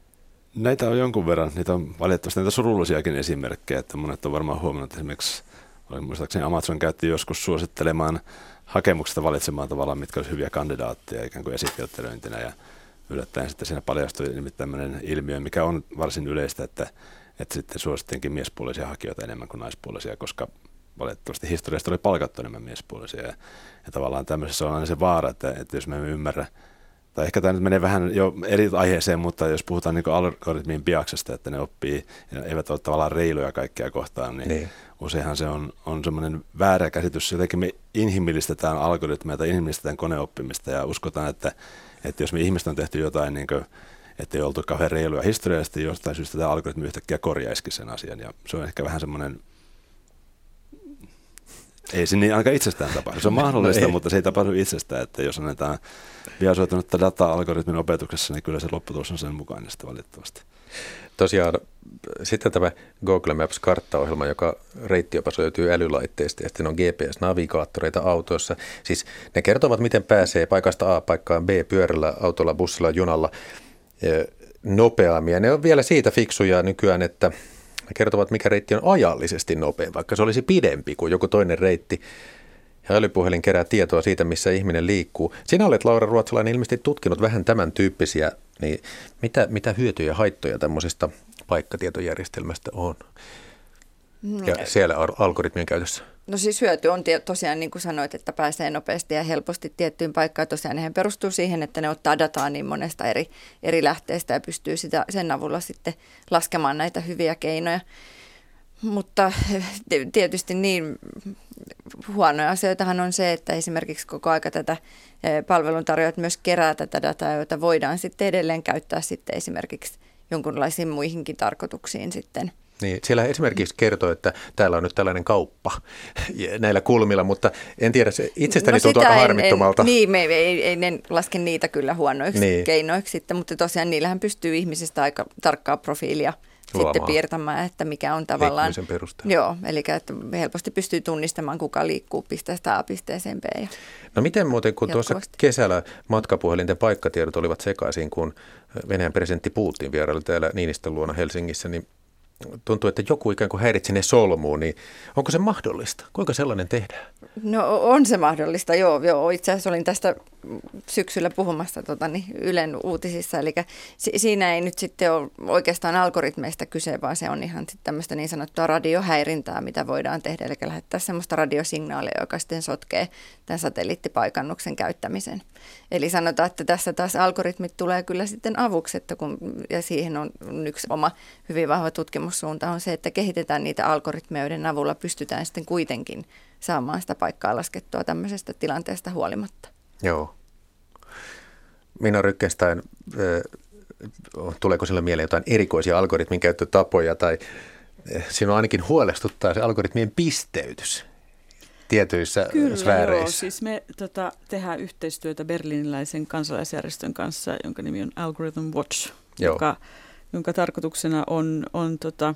Näitä on jonkun verran. Niitä on valitettavasti näitä surullisiakin esimerkkejä, että monet on varmaan huomannut, että esimerkiksi muistaakseni Amazon käytti joskus suosittelemaan hakemuksesta valitsemaan tavallaan, mitkä olisivat hyviä kandidaatteja ikään kuin esifiltteröintinä ja yllättäen sitten siinä paljastui tämmöinen ilmiö, mikä on varsin yleistä, että, että sitten suosittiinkin miespuolisia hakijoita enemmän kuin naispuolisia, koska valitettavasti historiasta oli palkattu enemmän miespuolisia. Ja, ja tavallaan tämmöisessä on aina se vaara, että, että jos me emme ymmärrä, tai ehkä tämä nyt menee vähän jo eri aiheeseen, mutta jos puhutaan niin kuin algoritmin biaksesta, että ne oppii, ja eivät ole tavallaan reiluja kaikkia kohtaan, niin, niin. useinhan se on, on semmoinen väärä käsitys. Jotenkin me inhimillistetään algoritmeja tai inhimillistetään koneoppimista ja uskotaan, että Että jos me ihmiset on tehty jotain, niin kuin, ettei oltu kauhean reiluja historiallisesti, jostain syystä tämä algoritmi yhtäkkiä korjaisikin sen asian. Ja se on ehkä vähän semmoinen, ei se niin ainakaan itsestään tapahdu. Se on mahdollista, no mutta se ei tapahdu itsestään. Että jos annetaan biasoitunutta dataa algoritmin opetuksessa, niin kyllä se lopputulos on sen mukainen sitten valitettavasti. Tosiaan sitten tämä Google Maps-karttaohjelma, joka reittiopas löytyy älylaitteista ja sitten on G P S-navigaattoreita autoissa. Siis ne kertovat, miten pääsee paikasta A paikkaan B pyörällä, autolla, bussilla, junalla nopeammin. Ja ne on vielä siitä fiksuja nykyään, että ne kertovat, mikä reitti on ajallisesti nopea, vaikka se olisi pidempi kuin joku toinen reitti. Ja älypuhelin kerää tietoa siitä, missä ihminen liikkuu. Sinä olet, Laura Ruotsalainen, ilmeisesti tutkinut vähän tämän tyyppisiä, niin mitä, mitä hyötyjä ja haittoja tämmöisestä paikkatietojärjestelmästä on ja siellä algoritmien käytössä? No siis hyöty on tosiaan, niin kuin sanoit, että pääsee nopeasti ja helposti tiettyyn paikkaan. Tosiaan nehän perustuu siihen, että ne ottaa dataa niin monesta eri, eri lähteestä ja pystyy sitä, sen avulla sitten laskemaan näitä hyviä keinoja. Mutta tietysti niin huonoja asioitahan on se, että esimerkiksi koko aika tätä palveluntarjoajat myös kerää tätä dataa, jota voidaan sitten edelleen käyttää sitten esimerkiksi jonkunlaisiin muihinkin tarkoituksiin sitten. Niin, siellä esimerkiksi kertoo, että täällä on nyt tällainen kauppa näillä kulmilla, mutta en tiedä, se itsestäni no tuntuu aika harmittomalta. En, niin, me ei, ei ne laske niitä kyllä huonoiksi niin. keinoiksi sitten, mutta tosiaan niillähän pystyy ihmisistä aika tarkkaa profiilia Luomaan. sitten piirtämään, että mikä on tavallaan. Joo, eli että helposti pystyy tunnistamaan, kuka liikkuu pisteestä A pisteeseen B. No miten muuten, kun jatkuvasti. Tuossa kesällä matkapuhelinten paikkatiedot olivat sekaisin, kun Venäjän presidentti Putin vieraili täällä Niinistön luona Helsingissä, niin tuntuu, että joku ikään kuin häiritsi ne solmuun, niin onko se mahdollista? Kuinka sellainen tehdään? No on se mahdollista, joo. joo. Itse asiassa olin tästä syksyllä puhumassa tota, niin Ylen uutisissa, eli si- siinä ei nyt sitten ole oikeastaan algoritmeista kyse, vaan se on ihan sitten tämmöistä niin sanottua radiohäirintää, mitä voidaan tehdä, eli lähettää semmoista radiosignaalia, joka sitten sotkee tämän satelliittipaikannuksen käyttämisen. Eli sanotaan, että tässä taas algoritmit tulee kyllä sitten avuksi, että kun, ja siihen on yksi oma hyvin vahva tutkimussuunta on se, että kehitetään niitä algoritmeja, joiden avulla pystytään sitten kuitenkin saamaan sitä paikkaa laskettua tämmöisestä tilanteesta huolimatta. Joo. Minna Rückenstein, tuleeko sillä mieleen jotain erikoisia algoritmin käyttötapoja tai sinua ainakin huolestuttaa se algoritmien pisteytys tietyissä Kyllä, sfääreissä? Joo, siis me tota, tehdään yhteistyötä berliiniläisen kansalaisjärjestön kanssa, jonka nimi on Algorithm Watch, joka, jonka tarkoituksena on, on tota,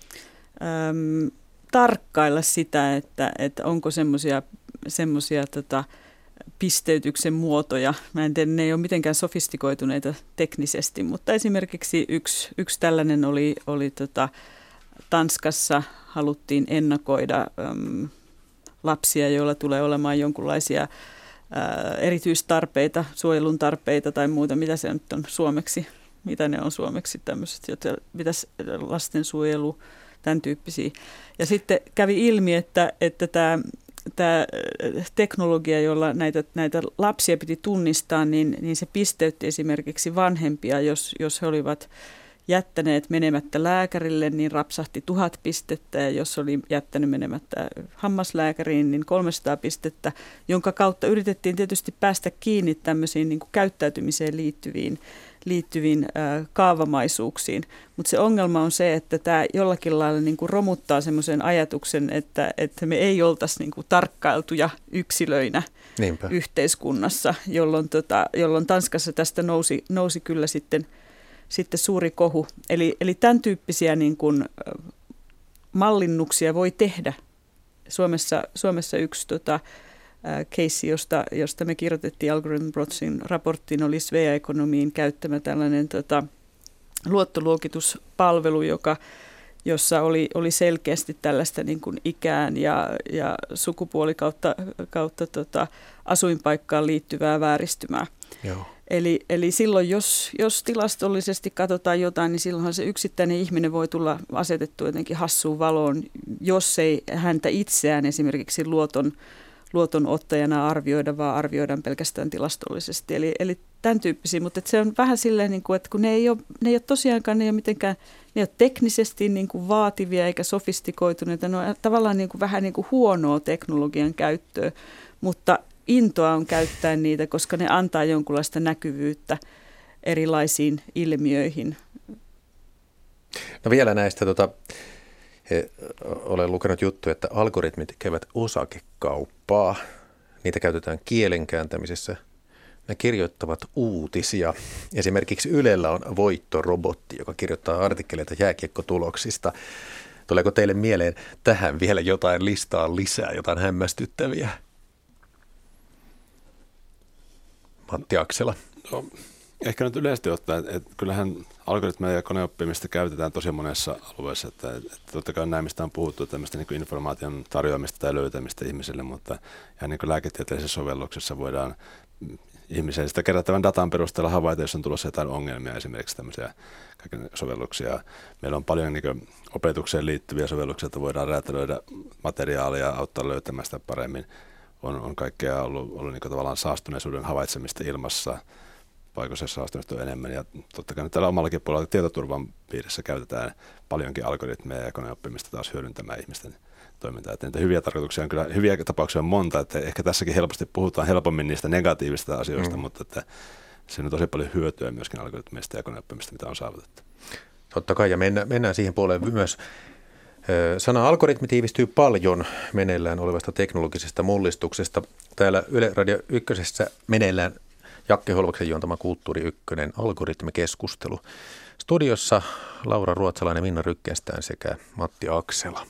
äm, tarkkailla sitä, että, että onko semmoisia semmoisia tota, pisteytyksen muotoja. Mä en tiedä, ne ei ole mitenkään sofistikoituneita teknisesti, mutta esimerkiksi yksi, yksi tällainen oli, oli tota, Tanskassa haluttiin ennakoida äm, lapsia, joilla tulee olemaan jonkinlaisia ää, erityistarpeita, suojelun tarpeita tai muuta. Mitä se nyt on suomeksi? Mitä ne on suomeksi tämmöiset, joita pitäisi lastensuojelu, tämän tyyppisiä. Ja sitten kävi ilmi, että, että tämä, tämä teknologia, jolla näitä, näitä lapsia piti tunnistaa, niin, niin se pisteytti esimerkiksi vanhempia, jos, jos he olivat jättäneet menemättä lääkärille, niin rapsahti tuhat pistettä, ja jos oli jättänyt menemättä hammaslääkäriin, niin kolmesataa pistettä, jonka kautta yritettiin tietysti päästä kiinni tämmöisiin niin kuin käyttäytymiseen liittyviin, liittyviin ää, kaavamaisuuksiin. Mutta se ongelma on se, että tämä jollakin lailla niin kuin romuttaa semmoisen ajatuksen, että, että me ei oltaisi niin kuin tarkkailtuja yksilöinä Niinpä. yhteiskunnassa, jolloin, tota, jolloin Tanskassa tästä nousi, nousi kyllä sitten Sitten suuri kohu. Eli, eli tämän tyyppisiä niin kuin, mallinnuksia voi tehdä. Suomessa, Suomessa yksi tota, äh, case, josta, josta me kirjoitettiin Algorithm Watchin raporttiin, oli Svea Economiin käyttämä tällainen tota, luottoluokituspalvelu, joka, jossa oli, oli selkeästi tällaista niin kuin ikään ja, ja sukupuoli kautta, kautta tota, asuinpaikkaan liittyvää vääristymää. Joo. Eli, eli silloin, jos, jos tilastollisesti katsotaan jotain, niin silloinhan se yksittäinen ihminen voi tulla asetettua jotenkin hassuun valoon, jos ei häntä itseään esimerkiksi luoton, luotonottajana arvioida, vaan arvioidaan pelkästään tilastollisesti. Eli, eli tämän tyyppisiä, mutta se on vähän silleen, niin kuin, että kun ne ei ole, ne ei ole tosiaankaan, ne ei ole mitenkään, ne ei ole teknisesti niin kuin vaativia eikä sofistikoituneita, ne on tavallaan niin kuin vähän niin kuin huonoa teknologian käyttöä, mutta intoa on käyttää niitä, koska ne antaa jonkunlaista näkyvyyttä erilaisiin ilmiöihin. No vielä näistä, tota, he, olen lukenut juttuja, että algoritmit tekevät osakekauppaa. Niitä käytetään kielen kääntämisessä. Ne kirjoittavat uutisia. Esimerkiksi Ylellä on voittorobotti, joka kirjoittaa artikkeleita jääkiekkotuloksista. Tuleeko teille mieleen tähän vielä jotain listaa lisää, jotain hämmästyttäviä? Matti Aksela. No, ehkä nyt yleisesti ottaen, että, että kyllähän algoritmeja ja koneoppimista käytetään tosi monessa alueessa. Että, että totta kai näin, mistä on puhuttu, tämmöistä niin kuin informaation tarjoamista tai löytämistä ihmisille, mutta ihan niin kuin lääketieteellisessä sovelluksessa voidaan ihmisen sitä kerättävän datan perusteella havaita, jos on tulossa jotain ongelmia, esimerkiksi tämmöisiä sovelluksia. Meillä on paljon niin kuin opetukseen liittyviä sovelluksia, että voidaan räätälöidä materiaalia ja auttaa löytämään sitä paremmin. On, on kaikkea ollut, ollut niin kuin tavallaan saastuneisuuden havaitsemista ilmassa, paikoissa saastuneisuutta on enemmän. Ja totta kai tällä omallakin puolella tietoturvan piirissä käytetään paljonkin algoritmeja ja koneoppimista taas hyödyntämään ihmisten toimintaa. Että niitä hyviä tarkoituksia on kyllä, hyviä tapauksia on monta, että ehkä tässäkin helposti puhutaan helpommin niistä negatiivisista asioista, mm. mutta että siinä on tosi paljon hyötyä myöskin algoritmeista ja koneoppimista, mitä on saavutettu. Totta kai, ja mennään, mennään siihen puoleen myös. Sana algoritmi tiivistyy paljon meneillään olevasta teknologisesta mullistuksesta. Täällä Yle Radio Ykkösessä meneillään Jakke Holvaksen juontama Kulttuuri Ykkönen algoritmikeskustelu. Studiossa Laura Ruotsalainen, Minna Rückenstein sekä Matti Aksela.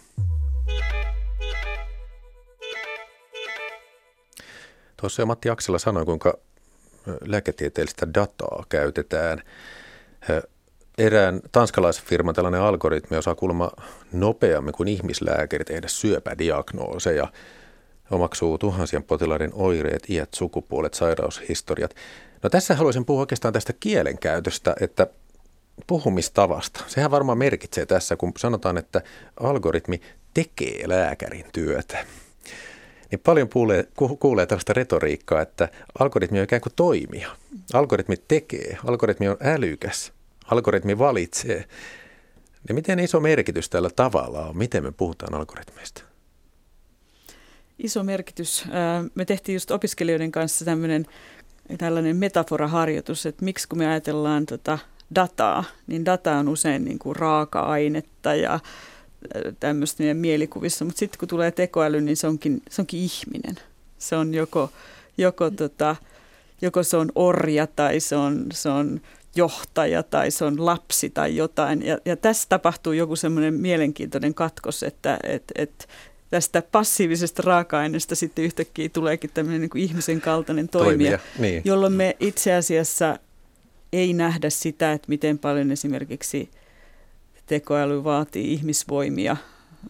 Tuossa jo Matti Aksela sanoi, kuinka lääketieteellistä dataa käytetään. Erään tanskalaisfirman tällainen algoritmi osaa kuulemma nopeammin kuin ihmislääkäri tehdä syöpädiagnooseja, omaksuu tuhansien potilaiden oireet, iät, sukupuolet, sairaushistoriat. No tässä haluaisin puhua oikeastaan tästä kielenkäytöstä, että puhumistavasta. Sehän varmaan merkitsee tässä, kun sanotaan, että algoritmi tekee lääkärin työtä. Niin paljon kuulee, kuulee tällaista retoriikkaa, että algoritmi on ikään kuin toimija. Algoritmi tekee, algoritmi on älykäs. Algoritmi valitsee. Ja miten iso merkitys tällä tavalla on? Miten me puhutaan algoritmeista? Iso merkitys. Me tehtiin just opiskelijoiden kanssa tämmöinen tällainen metaforaharjoitus, että miksi kun me ajatellaan tota dataa, niin data on usein niin kuin raaka-ainetta ja tämmöistä meidän mielikuvissa, mutta sitten kun tulee tekoäly, niin se onkin, se onkin ihminen. Se on joko, joko, tota, joko se on orja tai se on, se on johtaja tai se on lapsi tai jotain. Ja, ja tässä tapahtuu joku semmoinen mielenkiintoinen katkos, että et, et tästä passiivisesta raaka-aineesta sitten yhtäkkiä tuleekin tämmöinen niin kuin ihmisen kaltainen toimija, toimija niin. Jolloin me itse asiassa ei nähdä sitä, että miten paljon esimerkiksi tekoäly vaatii ihmisvoimia.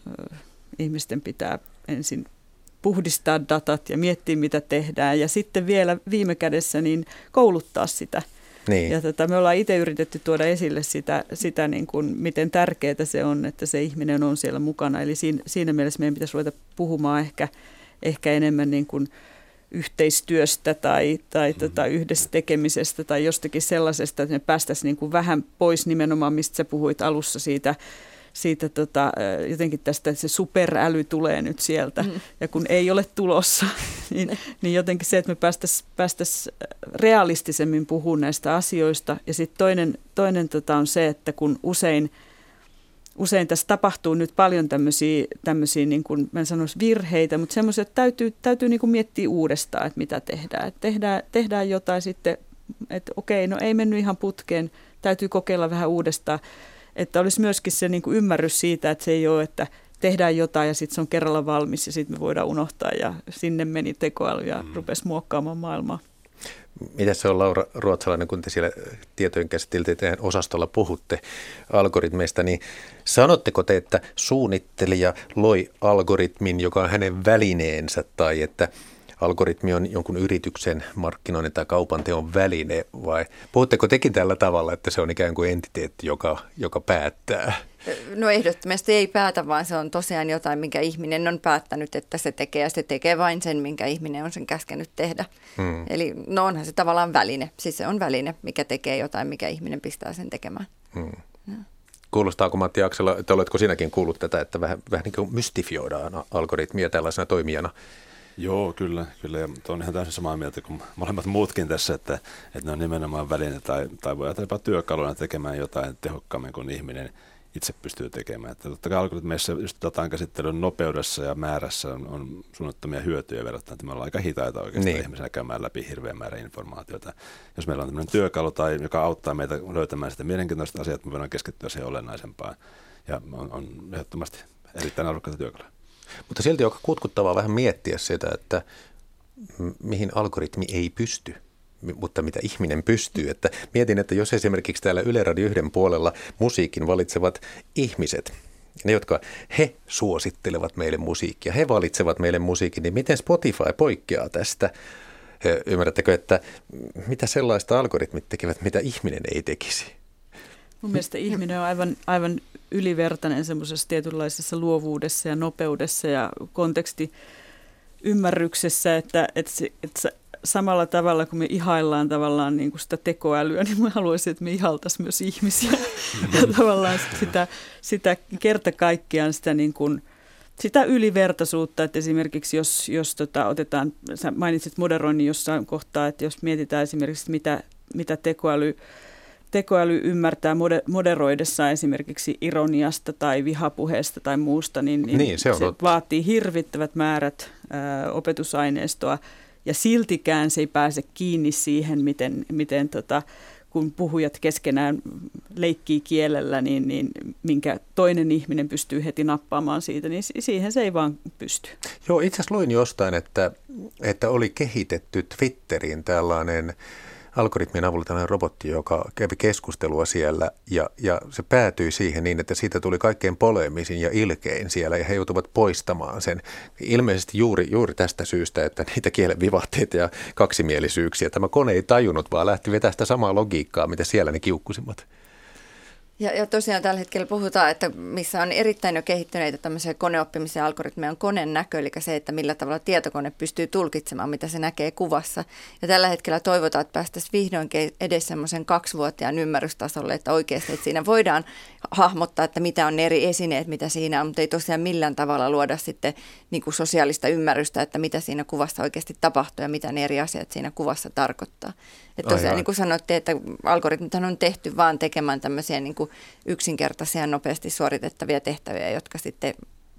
Ihmisten pitää ensin puhdistaa datat ja miettiä, mitä tehdään, ja sitten vielä viime kädessä niin kouluttaa sitä. Niin. Ja tota, me ollaan itse yritetty tuoda esille sitä, sitä niin kuin, miten tärkeää se on, että se ihminen on siellä mukana. Eli siinä, siinä mielessä meidän pitäisi ruveta puhumaan ehkä, ehkä enemmän niin kuin yhteistyöstä tai, tai tota, yhdessä tekemisestä tai jostakin sellaisesta, että me päästäisiin niin kuin vähän pois nimenomaan, mistä sä puhuit alussa siitä, siitä tota, jotenkin tästä, että se superäly tulee nyt sieltä, mm. ja kun ei ole tulossa, niin, niin jotenkin se, että me päästäisiin päästäisi realistisemmin puhumaan näistä asioista. Ja sitten toinen, toinen tota on se, että kun usein, usein tässä tapahtuu nyt paljon tämmöisiä, tämmöisiä niin kuin mä en sanoisi virheitä, mutta semmoisia, että täytyy, täytyy niin kuin miettiä uudestaan, että mitä tehdään. Että tehdään, tehdään jotain sitten, että okei, no ei mennyt ihan putkeen, täytyy kokeilla vähän uudestaan. Että olisi myöskin se niin kuin ymmärrys siitä, että se ei ole, että tehdään jotain ja sitten se on kerralla valmis ja sitten me voidaan unohtaa ja sinne meni tekoäly ja mm. rupesi muokkaamaan maailmaa. Mitä se on, Laura Ruotsalainen, kun te siellä tietojen käsittelyn osastolla puhutte algoritmeista, niin sanotteko te, että suunnittelija loi algoritmin, joka on hänen välineensä, tai että algoritmi on jonkun yrityksen markkinoinnin tai kaupan teon väline, vai puhutteko tekin tällä tavalla, että se on ikään kuin entiteetti, joka, joka päättää? No ehdottomasti ei päätä, vaan se on tosiaan jotain, minkä ihminen on päättänyt, että se tekee, ja se tekee vain sen, minkä ihminen on sen käskenyt tehdä. Hmm. Eli no onhan se tavallaan väline, siis se on väline, mikä tekee jotain, mikä ihminen pistää sen tekemään. Hmm. No. Kuulostaako Matti Aksela, että oletko sinäkin kuullut tätä, että vähän, vähän niin kuin mystifioidaan algoritmia tällaisena toimijana? Joo, kyllä. kyllä. Ja on ihan täysin samaa mieltä kuin molemmat muutkin tässä, että, että ne on nimenomaan väline tai, tai voi ajatella työkaluna tekemään jotain tehokkaammin kuin ihminen itse pystyy tekemään. Että totta kai algoritmeissa just datan käsittelyn nopeudessa ja määrässä on, on suunnattomia hyötyjä verrattuna, että me ollaan aika hitaita oikeastaan niin. ihmisenä käymään läpi hirveän määrä informaatiota. Jos meillä on tämmöinen työkalu, tai, joka auttaa meitä löytämään sitä mielenkiintoista asiaa, että me voidaan keskittyä siihen olennaisempaan. Ja on, on ehdottomasti erittäin arvokkaita työkaluja. Mutta silti on kutkuttavaa vähän miettiä sitä, että mihin algoritmi ei pysty, mutta mitä ihminen pystyy. Että mietin, että jos esimerkiksi täällä Yle Radio yhden puolella musiikin valitsevat ihmiset, ne jotka he suosittelevat meille musiikkia, he valitsevat meille musiikin, niin miten Spotify poikkeaa tästä? Ymmärrättekö, että mitä sellaista algoritmit tekevät, mitä ihminen ei tekisi? Mun mielestä ihminen on aivan, aivan ylivertainen semmoisessa tietynlaisessa luovuudessa ja nopeudessa ja kontekstiymmärryksessä, että, että, se, että samalla tavalla kun me ihaillaan tavallaan niin kuin sitä tekoälyä, niin mä haluaisin, että me ihaltaisiin myös ihmisiä. Ja tavallaan sitä, sitä kerta kaikkiaan sitä, niin kuin, sitä ylivertaisuutta, että esimerkiksi jos, jos tota, otetaan, sä mainitsit moderoinnin jossain kohtaa, että jos mietitään esimerkiksi mitä, mitä tekoäly Tekoäly ymmärtää moderoidessaan esimerkiksi ironiasta tai vihapuheesta tai muusta, niin, niin, niin se, se vaatii hirvittävät määrät ää, opetusaineistoa ja siltikään se ei pääse kiinni siihen, miten, miten tota, kun puhujat keskenään leikkii kielellä, niin, niin minkä toinen ihminen pystyy heti nappaamaan siitä, niin siihen se ei vaan pysty. Joo, itse asiassa luin jostain, että, että oli kehitetty Twitteriin tällainen algoritmien avulla tällainen robotti, joka kävi keskustelua siellä ja, ja se päätyi siihen niin, että siitä tuli kaikkein poleemisin ja ilkein siellä ja he joutuvat poistamaan sen. Ilmeisesti juuri, juuri tästä syystä, että niitä kielen vivahteita ja kaksimielisyyksiä tämä kone ei tajunnut, vaan lähti vetämään sitä samaa logiikkaa, mitä siellä ne kiukkusimmat. Ja, ja tosiaan tällä hetkellä puhutaan, että missä on erittäin jo kehittyneitä tämmöisiä koneoppimisen algoritmeja on koneen näkö, eli se, että millä tavalla tietokone pystyy tulkitsemaan, mitä se näkee kuvassa. Ja tällä hetkellä toivotaan, että päästäisiin vihdoinkin edes semmoisen kaksivuotiaan ymmärrystasolle, että oikeasti että siinä voidaan hahmottaa, että mitä on eri esineet, mitä siinä on, mutta ei tosiaan millään tavalla luoda sitten niin kuin sosiaalista ymmärrystä, että mitä siinä kuvassa oikeasti tapahtuu ja mitä ne eri asiat siinä kuvassa tarkoittaa. Että tosiaan niin kuin sanottiin, että algoritmithan on tehty vaan tekemään tämmöisiä niin kuin yksinkertaisia, nopeasti suoritettavia tehtäviä, jotka sitten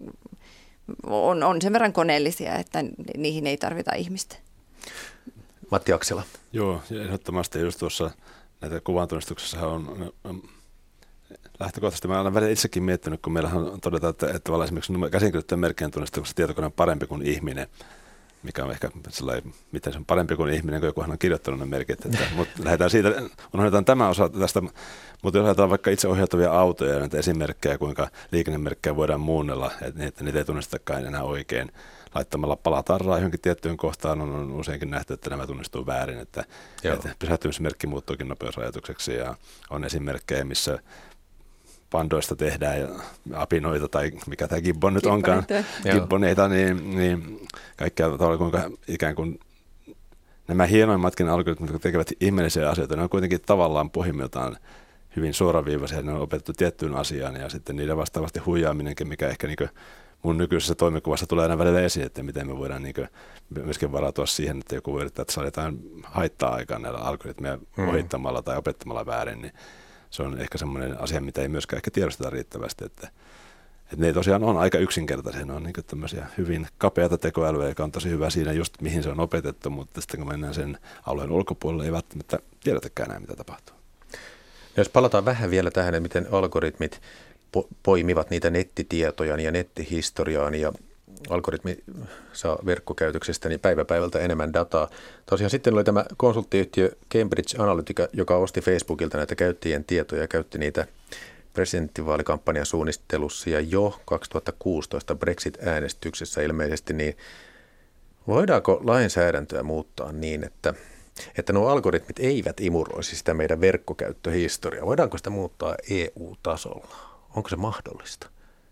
on, on sen verran koneellisia, että niihin ei tarvita ihmistä. Matti Aksela. Joo, ehdottomasti just tuossa näitä kuvantunnistuksessa on, on lähtökohtaisesti mä olen välillä itsekin miettinyt, kun meillähän todetaan, että, että esimerkiksi käsinkirjoittajien merkkien tunnistuksessa tietokone on parempi kuin ihminen, mikä on ehkä sellainen, miten se on parempi kuin ihminen, kun jokuhan on kirjoittanut ne merkit. Että, mutta lähdetään siitä, unohdetaan tämä osa tästä, mutta jos lähdetään vaikka itse ohjautuvia autoja ja näitä esimerkkejä, kuinka liikennemerkkejä voidaan muunnella, että, että niitä ei tunnistetakaan enää oikein. Laittamalla palatarraa johonkin tiettyyn kohtaan on, on useinkin nähty, että nämä tunnistuu väärin, että, että pysähtymismerkki muuttuukin nopeusrajoitukseksi ja on esimerkkejä, missä pandoista tehdään ja apinoita tai mikä tämä gibbon nyt onkaan, gibboneita, niin, niin kaikkea tavalla kuinka ikään kuin nämä hienoimmatkin algoritmit, jotka tekevät ihmeellisiä asioita, ne on kuitenkin tavallaan pohjimmiltaan hyvin suoraviivaisia, ne on opetettu tiettyyn asiaan ja sitten niiden vastaavasti huijaaminenkin, mikä ehkä niin kuin mun nykyisessä toimikuvassa tulee aina välillä esiin, että miten me voidaan niin kuin myöskin varautua siihen, että joku yrittää, että saa jotain haittaa aikaan näillä algoritmeja hmm. ohittamalla tai opettamalla väärin, niin se on ehkä semmoinen asia, mitä ei myöskään ehkä tiedosteta riittävästi, että, että ne tosiaan on aika yksinkertaisia, ne on niin kuin tämmöisiä hyvin kapeata tekoälyä, joka on tosi hyvä siinä just mihin se on opetettu, mutta sitten kun mennään sen alueen ulkopuolelle, ei välttämättä tiedetäkään enää, mitä tapahtuu. Jos palataan vähän vielä tähän, että miten algoritmit po- poimivat niitä nettitietoja ja nettihistoriaan ja algoritmi saa verkkokäytöksestä niin päivä päivältä enemmän dataa. Tosiaan sitten oli tämä konsulttiyhtiö Cambridge Analytica, joka osti Facebookilta näitä käyttäjien tietoja ja käytti niitä presidenttivaalikampanjan suunnittelussa ja jo kaksituhattakuusitoista Brexit-äänestyksessä ilmeisesti, niin voidaanko lainsäädäntöä muuttaa niin, että, että nuo algoritmit eivät imuroisi sitä meidän verkkokäyttöhistoriaa? Voidaanko sitä muuttaa E U-tasolla? Onko se mahdollista?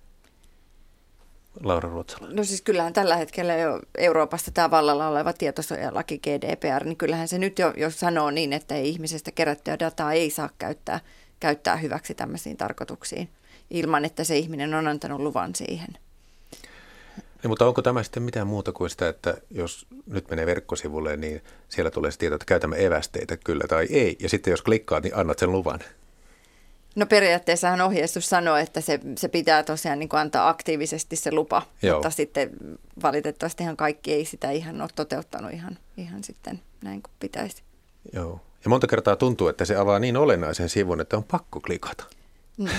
Laura Ruotsala. No siis kyllähän tällä hetkellä jo Euroopassa tämä vallalla oleva tietosuojalaki G D P R, niin kyllähän se nyt jo, jos sanoo niin, että ei ihmisestä kerättyä dataa ei saa käyttää, käyttää hyväksi tämmöisiin tarkoituksiin, ilman että se ihminen on antanut luvan siihen. No, mutta onko tämä sitten mitään muuta kuin sitä, että jos nyt menee verkkosivulle, niin siellä tulee se tieto, että käytämme evästeitä kyllä tai ei, ja sitten jos klikkaat, niin annat sen luvan? No periaatteessahan ohjeistus sanoo, että se, se pitää tosiaan niin kuin antaa aktiivisesti se lupa, Joo. mutta sitten valitettavastihan kaikki ei sitä ihan ole toteuttanut ihan, ihan sitten näin kuin pitäisi. Joo, ja monta kertaa tuntuu, että se avaa niin olennaisen sivun, että on pakko klikata. Mm.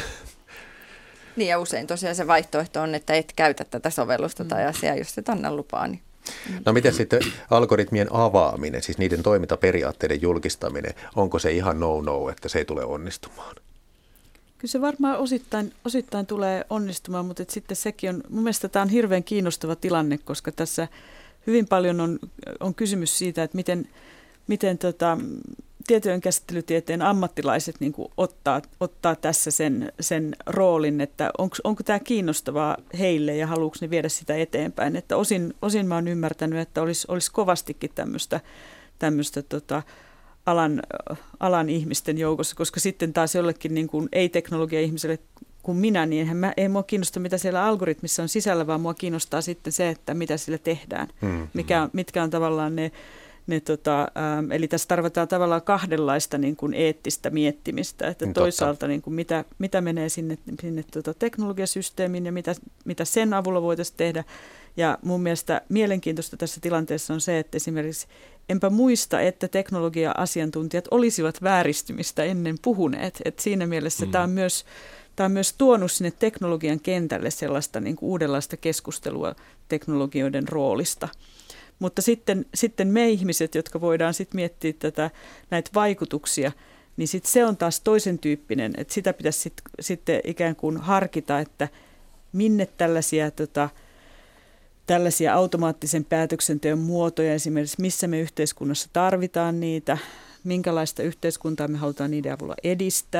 Niin ja usein tosiaan se vaihtoehto on, että et käytä tätä sovellusta mm. tai asiaa, jos et anna lupaa. Niin. No miten sitten algoritmien avaaminen, siis niiden toimintaperiaatteiden julkistaminen, onko se ihan no-no, että se ei tule onnistumaan? Kyllä se varmaan osittain, osittain tulee onnistumaan, mutta et sitten sekin on, mun mielestä tämä on hirveän kiinnostava tilanne, koska tässä hyvin paljon on, on kysymys siitä, että miten, miten tota, tietojen käsittelytieteen ammattilaiset niin kuin ottaa, ottaa tässä sen, sen roolin, että onko, onko tämä kiinnostavaa heille ja haluatko ne viedä sitä eteenpäin. Että osin, osin mä oon ymmärtänyt, että olisi, olisi kovastikin tämmöistä, tämmöistä tota, Alan, alan ihmisten joukossa, koska sitten taas jollekin niin kuin ei-teknologia-ihmiselle kuin minä, niin mä, ei mua kiinnosta, mitä siellä algoritmissa on sisällä, vaan mua kiinnostaa sitten se, että mitä sille tehdään, hmm. Mikä, mitkä on tavallaan ne, ne tota, ähm, eli tässä tarvitaan tavallaan kahdenlaista niin kuin eettistä miettimistä, että Totta. toisaalta niin kuin mitä, mitä menee sinne, sinne tota teknologiasysteemiin ja mitä, mitä sen avulla voitaisiin tehdä. Ja mun mielestä mielenkiintoista tässä tilanteessa on se, että esimerkiksi enpä muista, että teknologia-asiantuntijat olisivat vääristymistä ennen puhuneet. Et siinä mielessä mm. tämä on myös, tämä on myös tuonut sinne teknologian kentälle sellaista niin kuin uudenlaista keskustelua teknologioiden roolista. Mutta sitten, sitten me ihmiset, jotka voidaan sitten miettiä tätä, näitä vaikutuksia, niin sitten se on taas toisen tyyppinen. Että sitä pitäisi sit, sitten ikään kuin harkita, että minne tällaisia... Tota, tällaisia automaattisen päätöksenteon muotoja, esimerkiksi missä me yhteiskunnassa tarvitaan niitä, minkälaista yhteiskuntaa me halutaan niiden avulla edistää,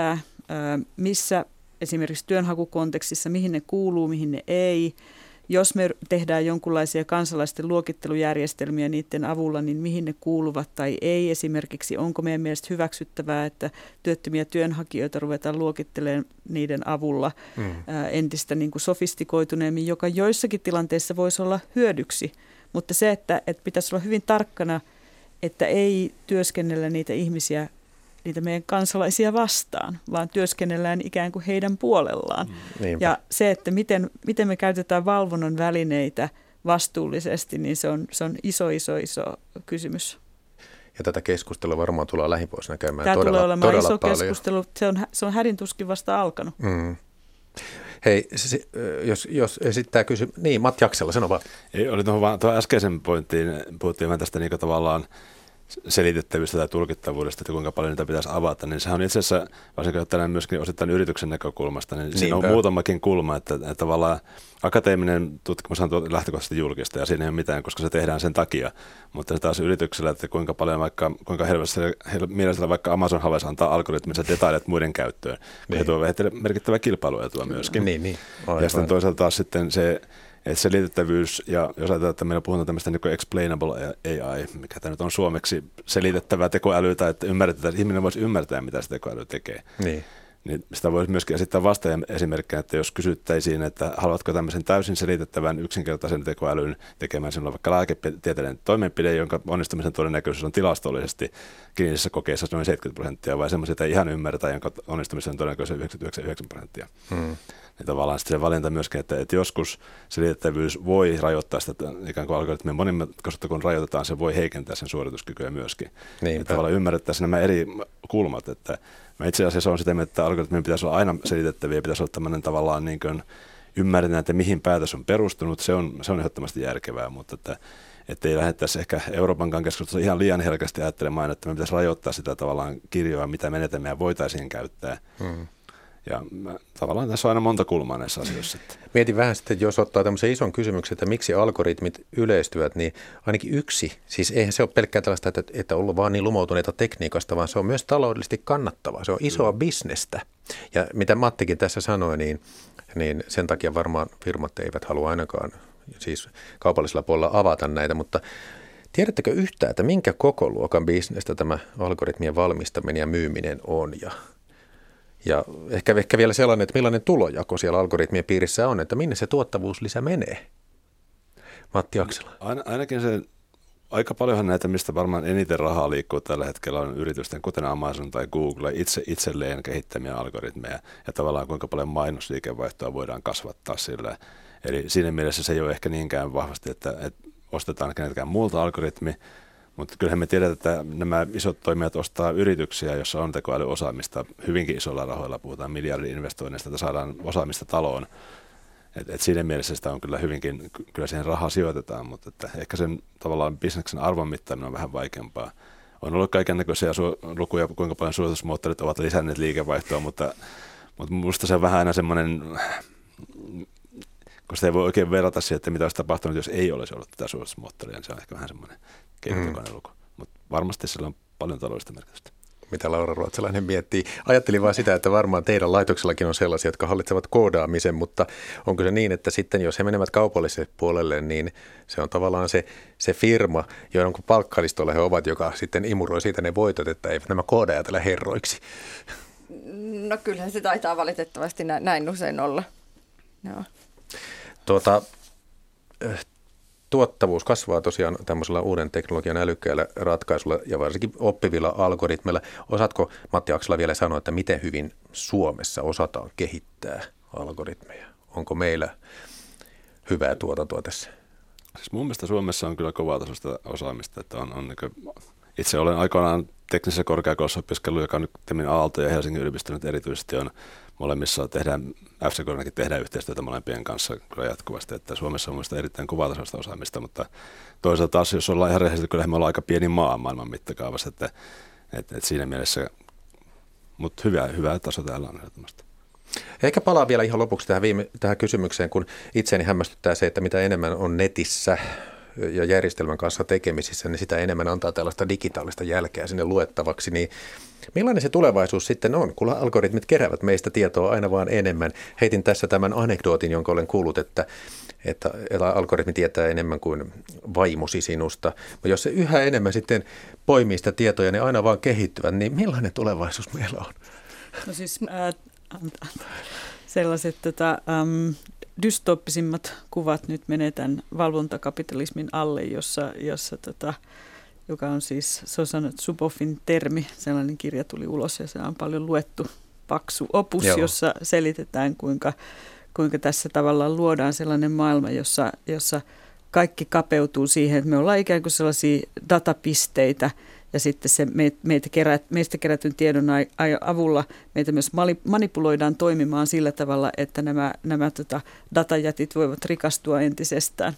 missä esimerkiksi työnhakukontekstissa, mihin ne kuuluu, mihin ne ei. Jos me tehdään jonkinlaisia kansalaisten luokittelujärjestelmiä niiden avulla, niin mihin ne kuuluvat tai ei. Esimerkiksi onko meidän mielestä hyväksyttävää, että työttömiä työnhakijoita ruvetaan luokittelemaan niiden avulla mm. entistä niin kuin sofistikoituneemmin, joka joissakin tilanteissa voisi olla hyödyksi. Mutta se, että, että pitäisi olla hyvin tarkkana, että ei työskennellä niitä ihmisiä, niitä meidän kansalaisia vastaan, vaan työskennellään ikään kuin heidän puolellaan. Niinpä. Ja se, että miten, miten me käytetään valvonnan välineitä vastuullisesti, niin se on, se on iso, iso, iso kysymys. Ja tätä keskustelua varmaan tullaan lähivuosina käymään Tämä todella, tulee olemaan todella iso paljon. keskustelu. Se on, se on hädintuskin vasta alkanut. Mm. Hei, jos, jos esittää kysymys, niin Matti Aksela, sano vaan. Ei, oli tuohon vaan tuohon äskeisen pointtiin, puhuttiin vähän tästä niin tavallaan selitettävyydestä tai tulkittavuudesta, että kuinka paljon niitä pitäisi avata, niin sehän on itse asiassa, varsinkin ottaen myöskin osittain yrityksen näkökulmasta, niin Niinpä. Siinä on muutamakin kulma, että, että tavallaan akateeminen tutkimus on lähtökohtaisesti julkista ja siinä ei ole mitään, koska se tehdään sen takia, mutta se taas yrityksellä, että kuinka paljon vaikka, kuinka helposti mielestäni vaikka Amazon haluaisi antaa algoritmiset detailit muiden käyttöön, niin. Se tuo merkittävä kilpailuetua myöskin. Niin, niin. Ja sitten toisaalta taas sitten se, että selitettävyys, ja jos ajatellaan, että meillä puhutaan tämmöistä niin kuin explainable A I, mikä tämä nyt on suomeksi selitettävää tekoälyä, tai että ymmärretään, että ihminen voisi ymmärtää, mitä se tekoäly tekee. Niin. Niin sitä voisi myöskin esittää vastaajan esimerkkinä, että jos kysyttäisiin, että haluatko tämmöisen täysin selitettävän yksinkertaisen tekoälyn tekemään sinulla vaikka lääketieteellinen toimenpide, jonka onnistumisen todennäköisyys on tilastollisesti kliinisessä kokeessa noin seitsemänkymmentä prosenttia, vai semmoisia, että ei ihan ymmärretä, jonka onnistumisen todennäköisyys on yhdeksänkymmentäyhdeksän prosenttia. Hmm. Niin tavallaan sitten se valinta myöskin, että, että joskus selitettävyys voi rajoittaa sitä ikään kuin algoritmien monimutkaisuutta, kun rajoitetaan, se voi heikentää sen suorituskykyä myöskin. Niin, että tavallaan ymmärrettäisiin nämä eri kulmat, että mä itse asiassa on sitä mieltä, että algoritmien pitäisi olla aina selitettäviä, pitäisi olla tämmöinen tavallaan niin kuin ymmärretään, että mihin päätös on perustunut, se on, se on ehdottomasti järkevää, mutta että että ei lähdettäisi ehkä Euroopankaan keskustelussa ihan liian herkästi ajattelemaan, että me pitäisi rajoittaa sitä tavallaan kirjoa, mitä menetelmiä voitaisiin käyttää. Hmm. Ja tavallaan tässä on aina monta kulmaa näissä asioissa. Mietin vähän sitten, jos ottaa tämmöisen ison kysymyksen, että miksi algoritmit yleistyvät, niin ainakin yksi, siis eihän se ole pelkkää tällaista, että, että ollaan vaan niin lumoutuneita tekniikasta, vaan se on myös taloudellisesti kannattavaa. Se on isoa mm. bisnestä. Ja mitä Mattikin tässä sanoi, niin, niin sen takia varmaan firmat eivät halua ainakaan siis kaupallisella puolella avata näitä, mutta tiedättekö yhtään, että minkä kokoluokan bisnestä tämä algoritmien valmistaminen ja myyminen on? Ja Ja ehkä, ehkä vielä sellainen, että millainen tulojako siellä algoritmien piirissä on, että minne se tuottavuuslisä menee? Matti Aksela. Ain, ainakin se, aika paljonhan näitä, mistä varmaan eniten rahaa liikkuu tällä hetkellä, on yritysten, kuten Amazon tai Google, itse itselleen kehittämiä algoritmeja ja tavallaan kuinka paljon mainosliikevaihtoa voidaan kasvattaa sillä. Eli siinä mielessä se ei ole ehkä niinkään vahvasti, että, että ostetaan kenetkään muulta algoritmi, mutta kyllähän me tiedetään, että nämä isot toimijat ostaa yrityksiä, joissa on tekoälyosaamista hyvinkin isolla rahoilla, puhutaan miljardi-investoinneista, että saadaan osaamista taloon. Et, et siinä mielessä sitä on kyllä hyvinkin, kyllä siihen rahaa sijoitetaan, mutta että ehkä sen tavallaan bisneksen arvon mittaaminen on vähän vaikeampaa. On ollut kaikennäköisiä su- lukuja, kuinka paljon suositusmoottorit ovat lisänneet liikevaihtoa, mutta, mutta minusta se on vähän aina semmoinen, kun sitä ei voi oikein verrata siihen, että mitä olisi tapahtunut, jos ei olisi ollut tätä suositusmoottoria, niin se on ehkä vähän semmoinen keinotekoinen luku. Mutta varmasti sillä on paljon taloudellista merkitystä. Mitä Laura Ruotsalainen miettii? Ajattelin vaan sitä, että varmaan teidän laitoksellakin on sellaisia, jotka hallitsevat koodaamisen, mutta onko se niin, että sitten jos he menevät kaupalliselle puolelle, niin se on tavallaan se, se firma, jonka palkkalistolla he ovat, joka sitten imuroi siitä ne voitot, että eivät nämä koodaajat ole herroiksi? No kyllähän se taitaa valitettavasti näin usein olla. Joo. Tuota, tuottavuus kasvaa tosiaan tämmöisellä uuden teknologian älykkäillä ratkaisulla ja varsinkin oppivilla algoritmeilla. Osaatko, Matti Aksela, vielä sanoa, että miten hyvin Suomessa osataan kehittää algoritmeja? Onko meillä hyvää tuotantoa tässä? Siis mun mielestä Suomessa on kyllä kovatasoista osaamista. Että on, on niin kuin, itse olen aikoinaan teknisessä korkeakoulussa opiskellut, joka nyt Aalto ja Helsingin yliopisto nyt erityisesti on molemmissa tehdään, F C K:nakin tehdään yhteistyötä molempien kanssa kyllä jatkuvasti, että Suomessa on mielestäni erittäin kuvatasoista osaamista, mutta toisaalta taas, jos ollaan ihan rehellisesti, kyllähän me ollaan aika pieni maa maailman mittakaavassa, että, että, että siinä mielessä, mutta hyvä, hyvä taso täällä on ehdottomasti. Ehkä palaa vielä ihan lopuksi tähän, viime, tähän kysymykseen, kun itseäni hämmästyttää se, että mitä enemmän on netissä ja järjestelmän kanssa tekemisissä, niin sitä enemmän antaa tällaista digitaalista jälkeä sinne luettavaksi. Niin millainen se tulevaisuus sitten on, kun algoritmit keräävät meistä tietoa aina vaan enemmän? Heitin tässä tämän anekdootin, jonka olen kuullut, että, että algoritmi tietää enemmän kuin vaimosi sinusta. Mutta jos se yhä enemmän sitten poimii sitä tietoa ja ne aina vaan kehittyvät, niin millainen tulevaisuus meillä on? No siis äh, sellaiset tota, ähm, dystoppisimmat kuvat nyt menee tämän valvontakapitalismin alle, jossa, jossa tota, joka on siis, se on sanonut Zuboffin termi, sellainen kirja tuli ulos ja se on paljon luettu paksu opus, Joo. jossa selitetään kuinka, kuinka tässä tavallaan luodaan sellainen maailma, jossa, jossa kaikki kapeutuu siihen, että me ollaan ikään kuin sellaisia datapisteitä ja sitten se meitä kerät, meistä kerätyn tiedon avulla meitä myös manipuloidaan toimimaan sillä tavalla, että nämä, nämä tota, datajätit voivat rikastua entisestään.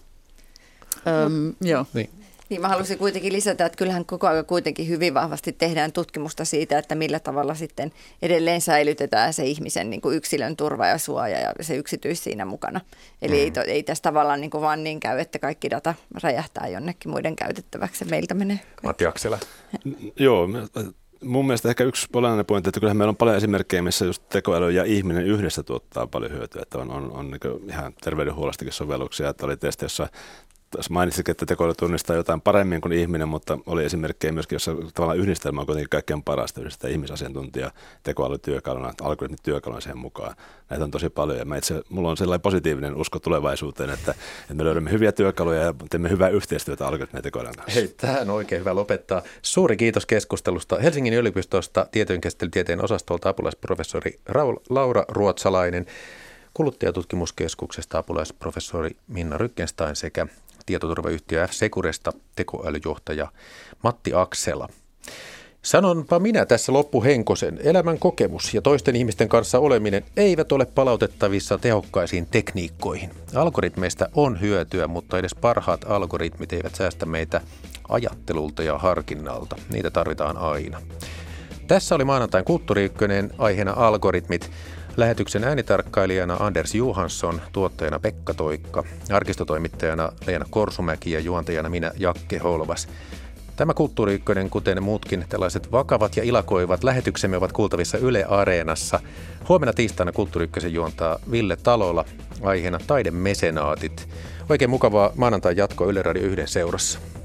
Öm, joo. Niin. Niin, mä haluaisin kuitenkin lisätä, että kyllähän koko ajan kuitenkin hyvin vahvasti tehdään tutkimusta siitä, että millä tavalla sitten edelleen säilytetään se ihmisen niin kuin yksilön turva ja suoja ja se yksityis siinä mukana. Eli mm. ei, to, ei tässä tavallaan niin kuin vaan niin käy, että kaikki data räjähtää jonnekin muiden käytettäväksi ja meiltä menee. Matti Aksela. Joo, mun mielestä ehkä yksi olennainen pointti, että kyllähän meillä on paljon esimerkkejä, missä just tekoäly ja ihminen yhdessä tuottaa paljon hyötyä. Että on, on, on niin ihan terveydenhuollostakin sovelluksia, että oli testi, jossa mainitsikin, että tekoäly tunnistaa jotain paremmin kuin ihminen, mutta oli esimerkkejä myöskin, jossa tavallaan yhdistelmä on kuitenkin kaikkein parasta yhdistä ihmisasiantuntija tekoälytyökaluna, algoritmityökaluna siihen mukaan. Näitä on tosi paljon ja mä itse, mulla on sellainen positiivinen usko tulevaisuuteen, että, että me löydämme hyviä työkaluja ja teemme hyvää yhteistyötä algoritmien tekoälyn kanssa. Hei, tähän on oikein hyvä lopettaa. Suuri kiitos keskustelusta. Helsingin yliopistosta tietojenkäsittelytieteen osastolta apulaisprofessori Laura Ruotsalainen, Kuluttajatutkimuskeskuksesta apulaisprofessori Minna Rückenstein sekä tietoturvayhtiö F-Securesta tekoälyjohtaja Matti Aksela. Sanonpa minä tässä loppuhenkosen. Elämän kokemus ja toisten ihmisten kanssa oleminen eivät ole palautettavissa tehokkaisiin tekniikkoihin. Algoritmeista on hyötyä, mutta edes parhaat algoritmit eivät säästä meitä ajattelulta ja harkinnalta. Niitä tarvitaan aina. Tässä oli maanantain Kulttuuri Ykkönen, aiheena algoritmit. Lähetyksen äänitarkkailijana Anders Johansson, tuottajana Pekka Toikka, arkistotoimittajana Leena Korsumäki ja juontajana minä Jakke Holvas. Tämä Kulttuuri Ykkönen, kuten muutkin tällaiset vakavat ja ilakoivat lähetyksemme, ovat kuultavissa Yle Areenassa. Huomenna tiistaina Kulttuuri Ykkösen juontaa Ville Talola, aiheena taidemesenaatit. Oikein mukavaa maanantai jatkoa Yle Radio yhden seurassa.